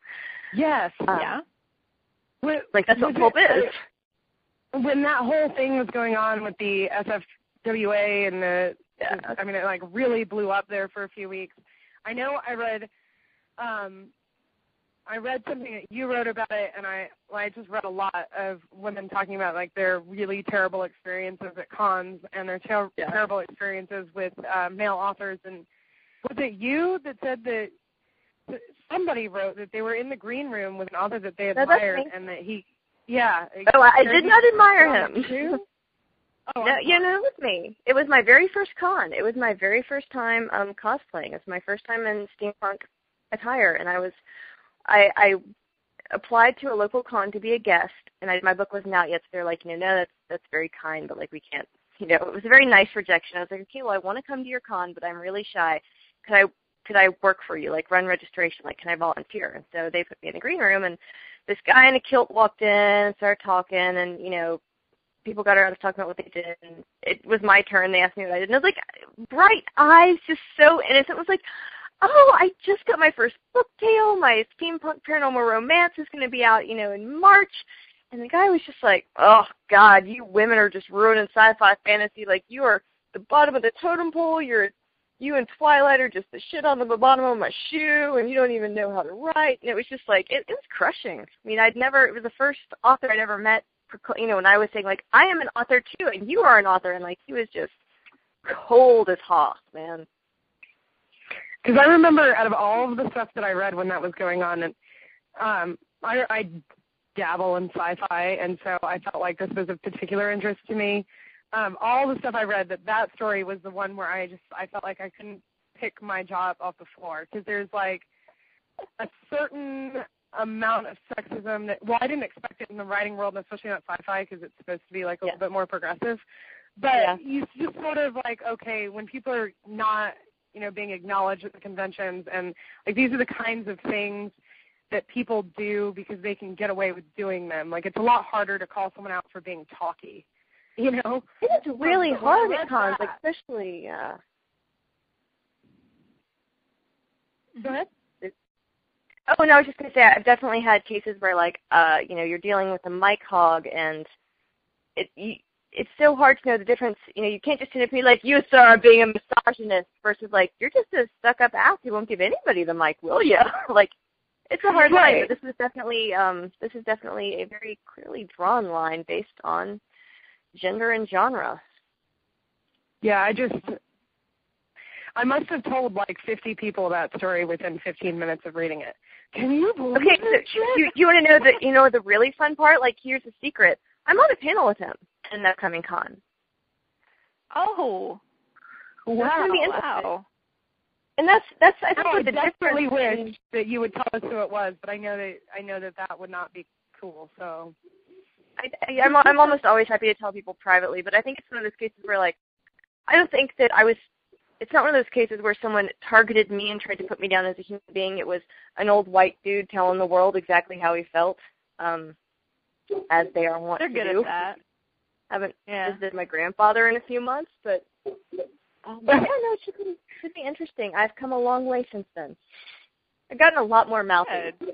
Yes. Um, yeah. When, like that's what pulp it, is. When that whole thing was going on with the S F W A and the, Yeah. I mean, it like really blew up there for a few weeks. I know I read, um, I read something that you wrote about it, and I, well, I just read a lot of women talking about like their really terrible experiences at cons and their ter- Yeah. terrible experiences with uh, male authors. And was it you that said that? Somebody wrote that they were in the green room with an author that they admired, and that he, yeah. Oh, I did not admire him. Oh, no, you know, it was me. It was my very first con. It was my very first time um, cosplaying. It was my first time in steampunk attire, and I was, I, I applied to a local con to be a guest, and I, my book wasn't out yet, so they're like, you know, no, that's that's very kind, but like we can't, you know, it was a very nice rejection. I was like, okay, well, I want to come to your con, but I'm really shy. Could I? Could I work for you, like run registration, like can I volunteer? And so they put me in the green room, and this guy in a kilt walked in and started talking, and, you know, people got around to talking about what they did, and it was my turn. They asked me what I did, and I was like, bright eyes, just so innocent. It was like, oh, I just got my first book deal. My steampunk paranormal romance is going to be out, you know, in March. And the guy was just like, oh, God, you women are just ruining sci-fi fantasy. Like, you are the bottom of the totem pole. You're You and Twilight are just the shit on the bottom of my shoe, and you don't even know how to write. And it was just like, it, it was crushing. I mean, I'd never, it was the first author I'd ever met, you know, and I was saying, like, I am an author too, and you are an author. And, like, he was just cold as Hoth, man. Because I remember out of all of the stuff that I read when that was going on, and um, I, I dabble in sci-fi, and so I felt like this was of particular interest to me. Um, all the stuff I read, that that story was the one where I just, I felt like I couldn't pick my jaw up off the floor, because there's like a certain amount of sexism that, well, I didn't expect it in the writing world, and especially not sci-fi, because it's supposed to be like a Yeah. little bit more progressive. But Yeah. you just sort of like, okay, when people are not, you know, being acknowledged at the conventions, and like these are the kinds of things that people do because they can get away with doing them. Like, it's a lot harder to call someone out for being talky. You know, it's really so hard I at cons, that. like especially. Uh... Go ahead. Oh no, I was just gonna say I've definitely had cases where, like, uh, you know, you're dealing with a mic hog, and it you, it's so hard to know the difference. You know, you can't just be like, you sir are being a misogynist, versus like, you're just a stuck-up ass who won't give anybody the mic, will you? Like, it's a hard right. line. But this is definitely um, this is definitely a very clearly drawn line based on gender and genre. Yeah, I just, I must have told like fifty people that story within fifteen minutes of reading it. Can you believe Okay, it? so you, you want to know the, you know, the really fun part? Like, here's the secret. I'm on a panel with him in the upcoming con. Oh. That's gonna be interesting. Wow. And that's, that's I think No, I the desperately difference. wish that you would tell us who it was, but I know that I know that that would not be cool. So. I, I, I'm, I'm almost always happy to tell people privately, but I think it's one of those cases where, like, I don't think that I was, it's not one of those cases where someone targeted me and tried to put me down as a human being. It was an old white dude telling the world exactly how he felt, um, as they are wont They're to good do. at that. I haven't Yeah. visited my grandfather in a few months, but um, I don't know, it should be, should be interesting. I've come a long way since then. I've gotten a lot more mouthy. Good.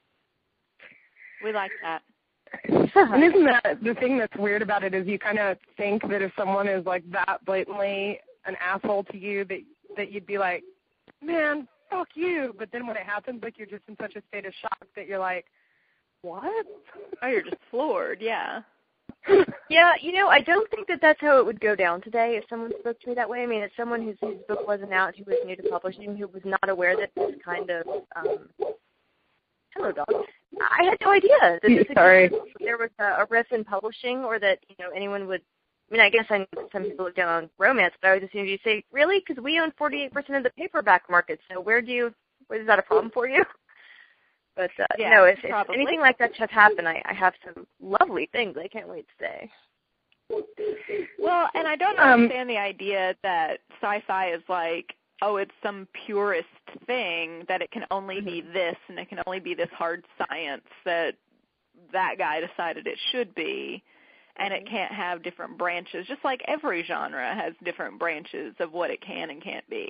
We like that. And isn't that the thing that's weird about it is you kind of think that if someone is like that blatantly an asshole to you that that you'd be like, man, fuck you. But then when it happens, like you're just in such a state of shock that you're like, what? Oh, you're just floored, yeah. Yeah, you know, I don't think that that's how it would go down today if someone spoke to me that way. I mean, as someone whose, whose book wasn't out, who was new to publishing, who was not aware that this kind of, um, hello, dog. I had no idea that this Sorry. existed, there was a, a riff in publishing, or that, you know, anyone would, I mean, I guess I know that some people look down on romance, but I would assume you say, really? Because we own forty-eight percent of the paperback market, so where do you, where, is that a problem for you? But, uh, Yeah, no, if, if probably. anything like that should happen, I, I have some lovely things I can't wait to say. Well, and I don't Um, understand the idea that sci-fi is like, oh, it's some purist thing that it can only be this and it can only be this hard science that that guy decided it should be, and it can't have different branches, just like every genre has different branches of what it can and can't be.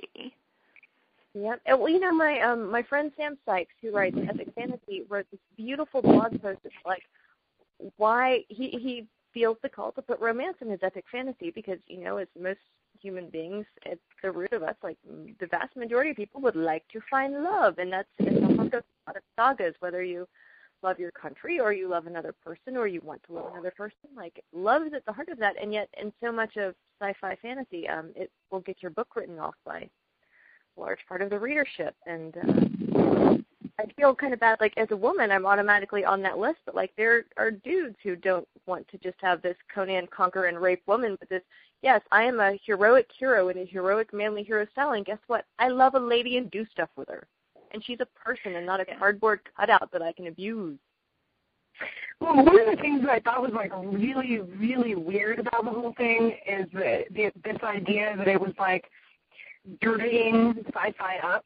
Yep. Well, you know, my um my friend Sam Sykes, who writes epic fantasy, wrote this beautiful blog post that's like why he he feels the call to put romance in his epic fantasy because, you know, as most human beings at the root of us, like the vast majority of people would like to find love, and that's at the heart of a lot of sagas, whether you love your country or you love another person or you want to love another person. Like, love is at the heart of that, and yet in so much of sci-fi fantasy, um, it will get your book written off by a large part of the readership, and uh, I feel kind of bad, like, as a woman, I'm automatically on that list, but, like, there are dudes who don't want to just have this Conan conquer and rape woman, but this, yes, I am a heroic hero in a heroic manly hero style, and guess what? I love a lady and do stuff with her. And she's a person and not a cardboard cutout that I can abuse. Well, one of the things that I thought was, like, really, really weird about the whole thing is that the, this idea that it was, like, dirtying sci-fi up.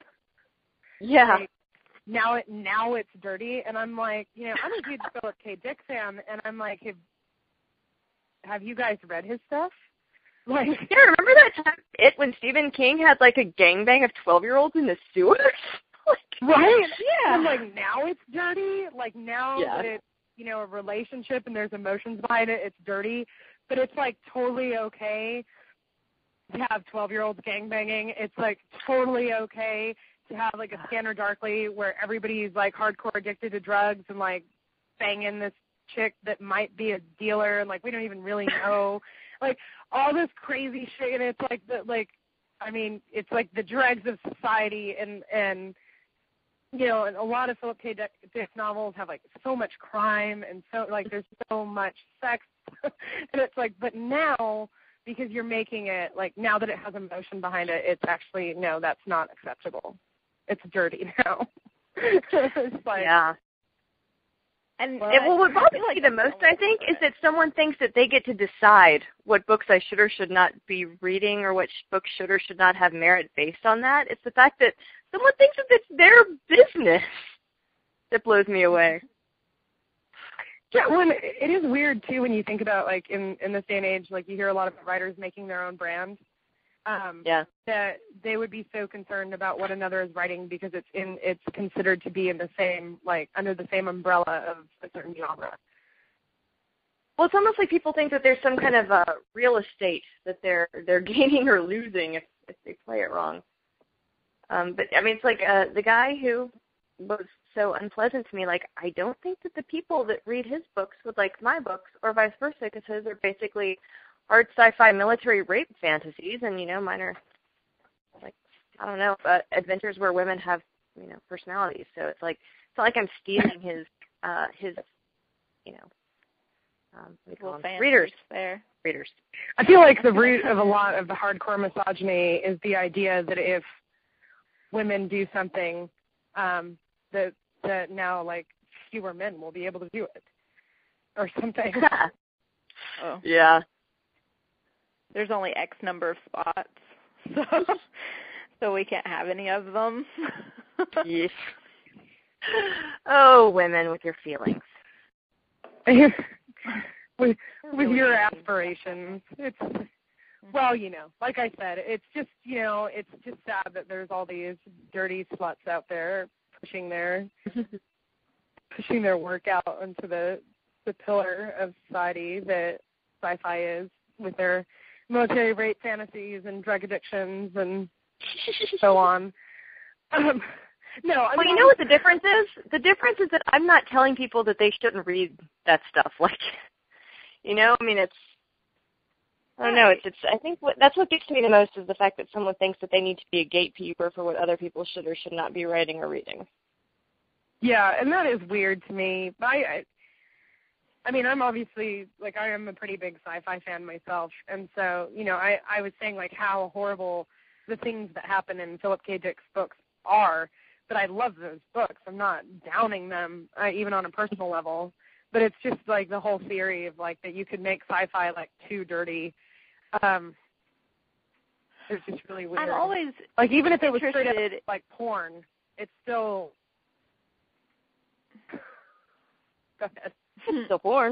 Yeah. Like, now it now it's dirty, and I'm like, you know, I'm a huge Philip K. Dick fan, and I'm like, have, have you guys read his stuff? Like, yeah, remember that time it when Stephen King had like a gangbang of twelve-year-olds in the sewers? Like, right? Yeah. And like now it's dirty. Like now yeah. that it's, you know, a relationship and there's emotions behind it, it's dirty. But it's like totally okay to have twelve-year-olds gangbanging. It's like totally okay to have like a Scanner Darkly where everybody's like hardcore addicted to drugs and like banging this chick that might be a dealer and like we don't even really know. Like all this crazy shit, and it's like the like I mean, it's like the dregs of society, and and you know, and a lot of Philip K. Dick novels have like so much crime and so like there's so much sex, and it's like, but now because you're making it like now that it has emotion behind it, it's actually no, that's not acceptable. It's dirty now. It's like, yeah. And well, it, well, what bothers like me the most, I think, is that someone thinks that they get to decide what books I should or should not be reading or what books should or should not have merit based on that. It's the fact that someone thinks that it's their business that blows me away. Yeah, well, it is weird, too, when you think about, like, in, in this day and age, like, you hear a lot of writers making their own brand. Um, yeah. That they would be so concerned about what another is writing because it's in it's considered to be in the same like under the same umbrella of a certain genre. Well, it's almost like people think that there's some kind of uh, real estate that they're they're gaining or losing if if they play it wrong. Um, but I mean, it's like uh, the guy who was so unpleasant to me. Like, I don't think that the people that read his books would like my books, or vice versa, because his are basically hard sci-fi military rape fantasies, and, you know, mine are, like, I don't know, uh, adventures where women have, you know, personalities. So it's like, it's not like I'm stealing his, uh, his, you know, um, what do you call them? Readers. There. Readers. I feel like the root of a lot of the hardcore misogyny is the idea that if women do something, um, that, that now, like, fewer men will be able to do it, or something. Oh. Yeah. There's only X number of spots, so so we can't have any of them. Yes. Oh, women with your feelings. with with your aspirations. It's well, you know, like I said, it's just you know, it's just sad that there's all these dirty sluts out there pushing their pushing their work out into the the pillar of society that sci-fi is, with their military rape fantasies and drug addictions and so on. Um, no, I well, mean, you know what the difference is? The difference is that I'm not telling people that they shouldn't read that stuff. Like, you know, I mean, it's, I don't know, it's, it's, I think what, that's what gets to me the most is the fact that someone thinks that they need to be a gatekeeper for what other people should or should not be writing or reading. Yeah, and that is weird to me. I, I I mean, I'm obviously, like, I am a pretty big sci-fi fan myself, and so, you know, I, I was saying, like, how horrible the things that happen in Philip K. Dick's books are, but I love those books. I'm not downing them, uh, even on a personal level, but it's just, like, the whole theory of, like, that you could make sci-fi, like, too dirty. Um, It's just really weird. I'm always like even if it was interested, straight up like porn, it's still. Go ahead. It's still porn.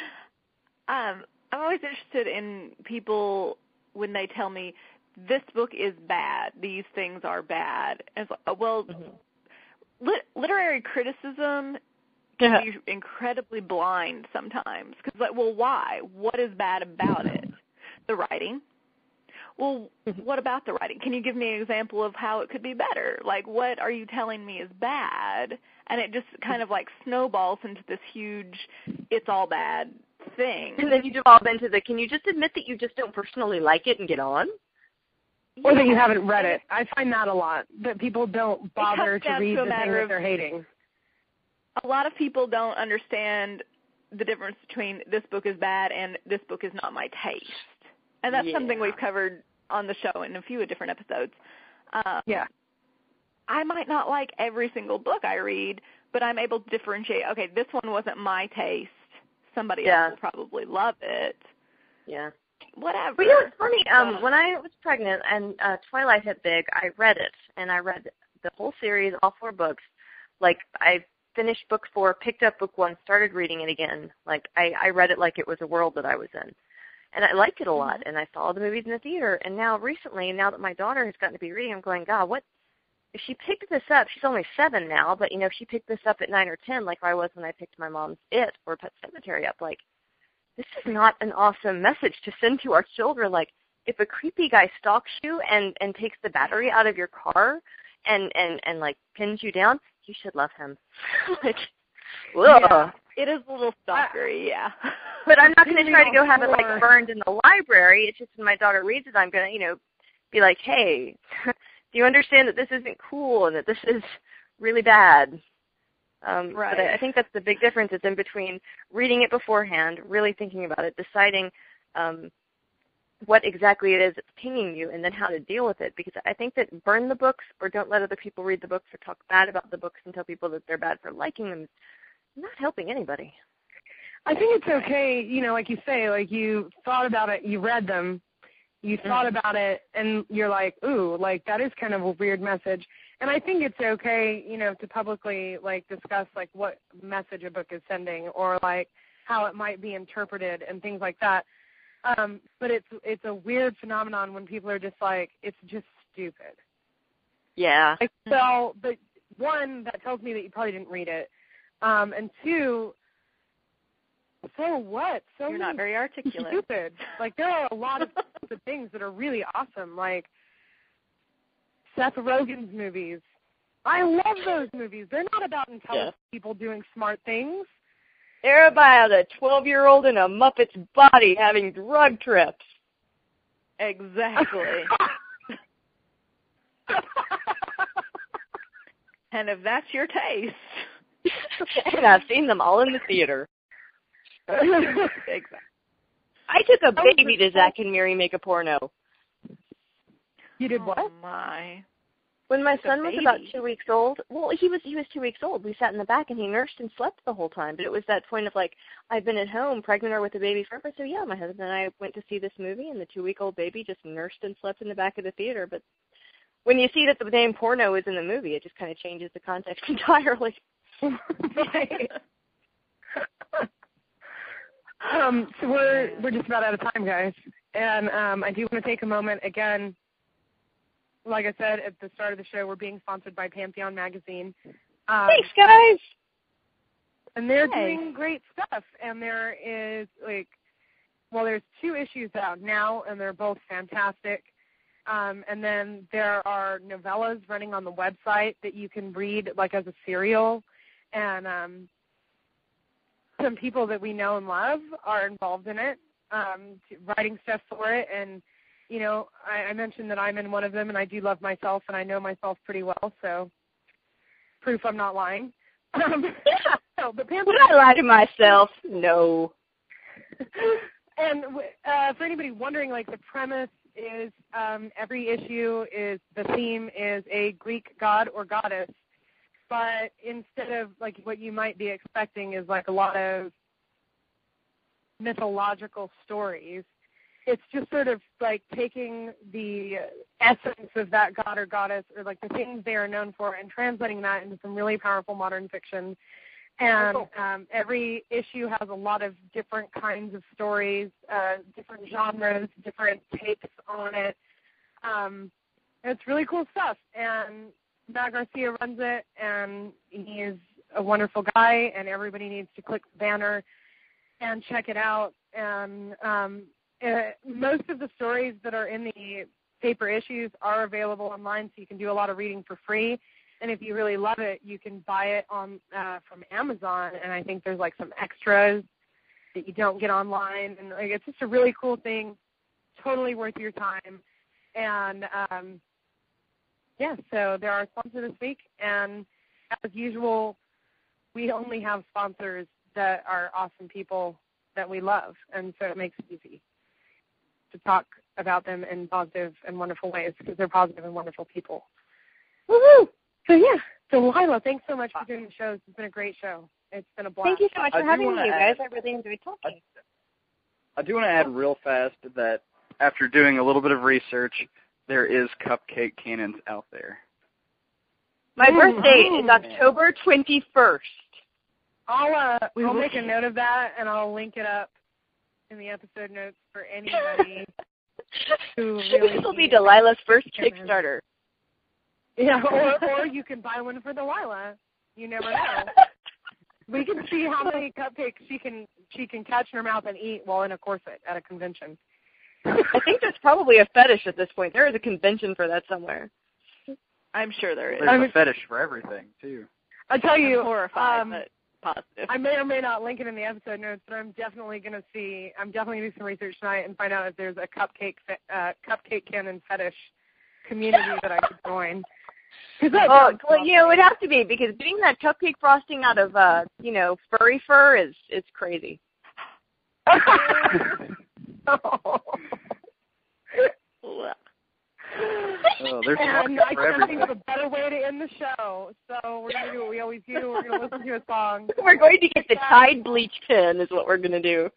Um, I'm always interested in people when they tell me this book is bad, these things are bad. And it's like, well, Mm-hmm. lit- literary criticism can Yeah. be incredibly blind sometimes. Because, like, well, why? What is bad about it? The writing. Well, what about the writing? Can you give me an example of how it could be better? Like, what are you telling me is bad? And it just kind of, like, snowballs into this huge, it's all bad thing. And then you devolve into the, can you just admit that you just don't personally like it and get on? Or that you haven't read it. I find that a lot, that people don't bother to down read to a the thing matter that of- they're hating. A lot of people don't understand the difference between this book is bad and this book is not my taste. And that's Yeah. something we've covered on the show in a few different episodes. Um, Yeah. I might not like every single book I read, but I'm able to differentiate, okay, this one wasn't my taste. Somebody Yeah. else will probably love it. Yeah. Whatever. But you know, it's funny. Um, when I was pregnant and uh, Twilight hit big, I read it, and I read the whole series, all four books. Like, I finished book four, picked up book one, started reading it again. Like, I, I read it like it was a world that I was in. And I liked it a lot, and I saw the movies in the theater. And now recently, now that my daughter has gotten to be reading, I'm going, God, what? If she picked this up, she's only seven now, but, you know, if she picked this up at nine or ten, like I was when I picked my mom's It or Pet Sematary up, like, this is not an awesome message to send to our children. Like, if a creepy guy stalks you and, and takes the battery out of your car and, and, and, like, pins you down, you should love him. Like, ugh. Yeah. It is a little stalkery, yeah. But I'm not going to try to go have it, like, Sure. burned in the library. It's just when my daughter reads it, I'm going to, you know, be like, hey, do you understand that this isn't cool and that this is really bad? Um, Right. But I, I think that's the big difference is in between reading it beforehand, really thinking about it, deciding um, what exactly it is that's pinging you, and then how to deal with it. Because I think that burn the books or don't let other people read the books or talk bad about the books and tell people that they're bad for liking them is not helping anybody. I think it's okay, you know, like you say, like you thought about it, you read them, you thought Mm-hmm. about it, and you're like, ooh, like that is kind of a weird message. And I think it's okay, you know, to publicly, like, discuss, like, what message a book is sending or, like, how it might be interpreted and things like that. Um, but it's it's a weird phenomenon when people are just like, it's just stupid. Yeah. Like, so, but one, that tells me that you probably didn't read it. Um, and two, so what? So You're many not very articulate. stupid. Like, there are a lot of stupid things that are really awesome. Like, Seth Rogen's movies. I love those movies. They're not about intelligent Yeah. people doing smart things. They're about a twelve-year-old in a Muppet's body having drug trips. Exactly. And if that's your taste. And I've seen them all in the theater. Exactly. I took a baby to Zach and Miri make a porno. You did what? Oh, my. When my Like a son was about baby. two weeks old, well, he was he was two weeks old. We sat in the back and he nursed and slept the whole time. But it was that point of like, I've been at home, pregnant or with a baby forever. So yeah, my husband and I went to see this movie, and the two-week-old baby just nursed and slept in the back of the theater. But when you see that the name porno is in the movie, it just kind of changes the context entirely. Right. um, so we're we're just about out of time, guys, and um, I do want to take a moment again. Like I said at the start of the show, we're being sponsored by Pantheon Magazine. Um, Thanks, guys. And they're Hey. doing great stuff. And there is, like, well, there's two issues out now, and they're both fantastic. Um, and then there are novellas running on the website that you can read, like, as a serial. And um, some people that we know and love are involved in it, um, writing stuff for it. And, you know, I, I mentioned that I'm in one of them, and I do love myself, and I know myself pretty well, so proof I'm not lying. Um, so, but Pam, Would I lie to myself? No. and uh, for anybody wondering, like, the premise is um, every issue is, the theme is a Greek god or goddess, but instead of, like, what you might be expecting is, like, a lot of mythological stories, it's just sort of like taking the essence of that god or goddess, or like the things they are known for, and translating that into some really powerful modern fiction. And um, every issue has a lot of different kinds of stories, uh, different genres, different takes on it. Um, it's really cool stuff. And Matt Garcia runs it, and he is a wonderful guy, and everybody needs to click the banner and check it out. And um, uh, most of the stories that are in the paper issues are available online, so you can do a lot of reading for free. And if you really love it, you can buy it on uh, from Amazon, and I think there's like some extras that you don't get online. And like, it's just a really cool thing, totally worth your time. And um, yeah, so they're our sponsor this week, and as usual, we only have sponsors that are awesome people that we love, and so it makes it easy to talk about them in positive and wonderful ways because they're positive and wonderful people. Woohoo! So yeah, Delilah, thanks so much for doing the show. It's been a great show. It's been a blast. Thank you so much I for having me, you guys. Add, I really enjoyed talking. I, I do want to add real fast that after doing a little bit of research, there is cupcake cannons out there. My mm-hmm. birthday is October twenty-first. I'll, uh, I'll make a note of that, and I'll link it up in the episode notes for anybody who really This will be Delilah's first Kickstarter. Yeah, or, or you can buy one for Delilah. You never know. We can see how many cupcakes she can she can catch in her mouth and eat while in a corset at a convention. I think that's probably a fetish at this point. There is a convention for that somewhere. I'm sure there is. There's I'm a fetish for everything, too. I tell you, I'm horrified, um, but positive. I may or may not link it in the episode notes, but I'm definitely going to see, I'm definitely going to do some research tonight and find out if there's a cupcake uh, cupcake cannon fetish community that I could join. Oh, well, you know, it would have to be, because getting that cupcake frosting out of, uh, you know, furry fur is it's crazy. oh. Oh, there's and I for can't think of a better way to end the show, so we're going to do what we always do. We're going to listen to a song. We're going to get the Tide bleach pen is what we're going to do.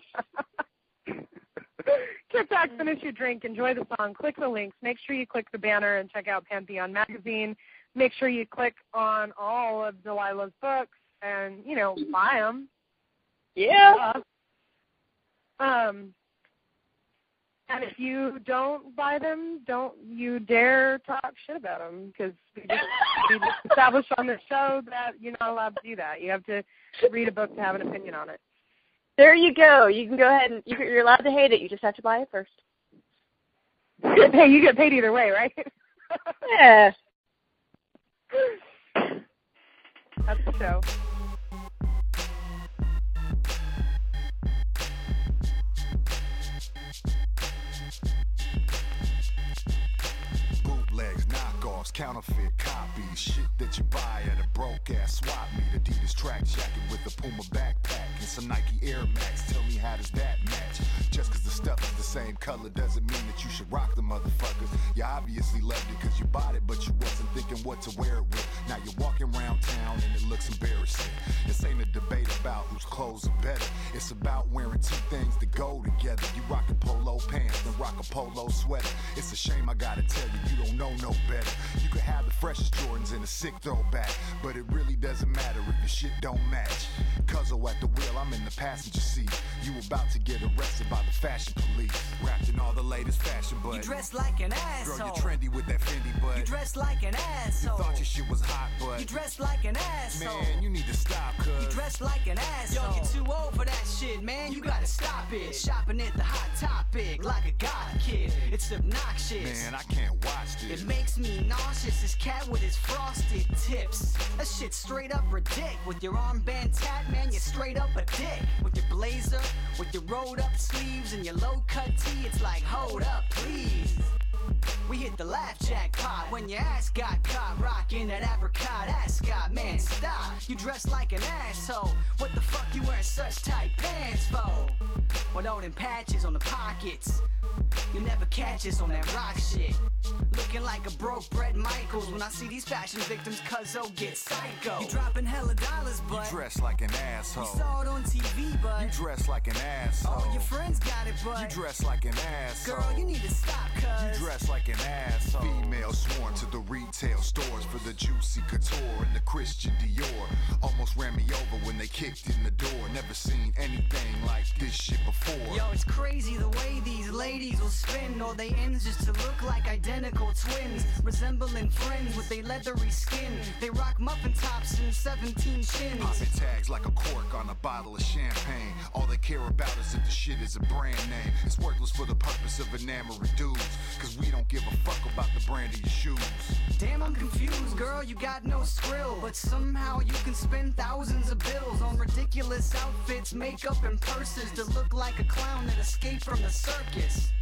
Get back, finish your drink, enjoy the song, click the links, make sure you click the banner and check out Pantheon Magazine. Make sure you click on all of Delilah's books and, you know, buy them. Yeah. Um, and if you don't buy them, don't you dare talk shit about them, because we just, we just established on this show that you're not allowed to do that. You have to read a book to have an opinion on it. There you go. You can go ahead and you're allowed to hate it. You just have to buy it first. Hey, you get paid either way, right? Yeah. That's the show. Bootlegs, knockoffs, counterfeit copies, shit that you buy at a broke-ass swap meet. Adidas track jacket with a Puma backpack and some Nike Air Max. Tell me, how does that match? Just cause the stuff is the same color doesn't mean that you should rock the motherfuckers. You obviously loved it cause you bought it, but you wasn't thinking what to wear it with. Now you're walking around town and it looks embarrassing. This ain't a debate about whose clothes are better. It's about wearing two things that go together. You rockin' polo pants and rock a polo sweater. It's a shame I gotta tell you, you don't know no better. You could have the freshest Jordans and a sick throwback, but it really doesn't matter if your shit don't match. Cuzzo at the wheel, I'm in the passenger seat. You about to get arrested by the fashion police. Wrapped in all the latest fashion, but you dress like an asshole. Girl, you're trendy with that Fendi, but you dress like an asshole. You thought your shit was hot, but you dress like an asshole. Man, you need to stop, cuz you dress like an asshole. Yo, you're too old for that shit, man. You gotta stop it. Shopping at the Hot Topic like a god kid. It's obnoxious. Man, I can't watch this. It makes me nauseous. This cat with his frosted tips. That shit straight up ridic. With your armband tat, man, you're straight up a dick. With your blazer, with your rolled up sleeves and your low cut tee, it's like, hold up, please. We hit the laugh jackpot. When your ass got caught rocking that apricot ascot. Man, stop, you dress like an asshole. What the fuck you wearing such tight pants for? With all them patches on the pockets, you'll never catch us on that rock shit. Looking like a broke Bret Michaels when I see these fashion victims, cuzzo get psycho. You dropping hella dollars, but you dress like an asshole. You saw it on T V, but you dress like an asshole. All your friends got it, but you dress like an asshole. Girl, you need to stop, cuz you dress like an asshole. Females sworn to the retail stores for the juicy couture and the Christian Dior. Almost ran me over when they kicked in the door. Never seen anything like this shit before. Yo, it's crazy the way these ladies will spin all they ends just to look like identical twins, resembling friends with they leathery skin. They rock muffin tops and seventeen chins. Popping tags like a cork on a bottle of champagne. All they care about is if the shit is a brand name. It's worthless for the purpose of enamoring dudes, cause we don't give a fuck about the brand of your shoes. Damn, I'm confused, girl, you got no skrill, but somehow you can spend thousands of bills on ridiculous outfits, makeup, and purses to look like a clown that escaped from the circus.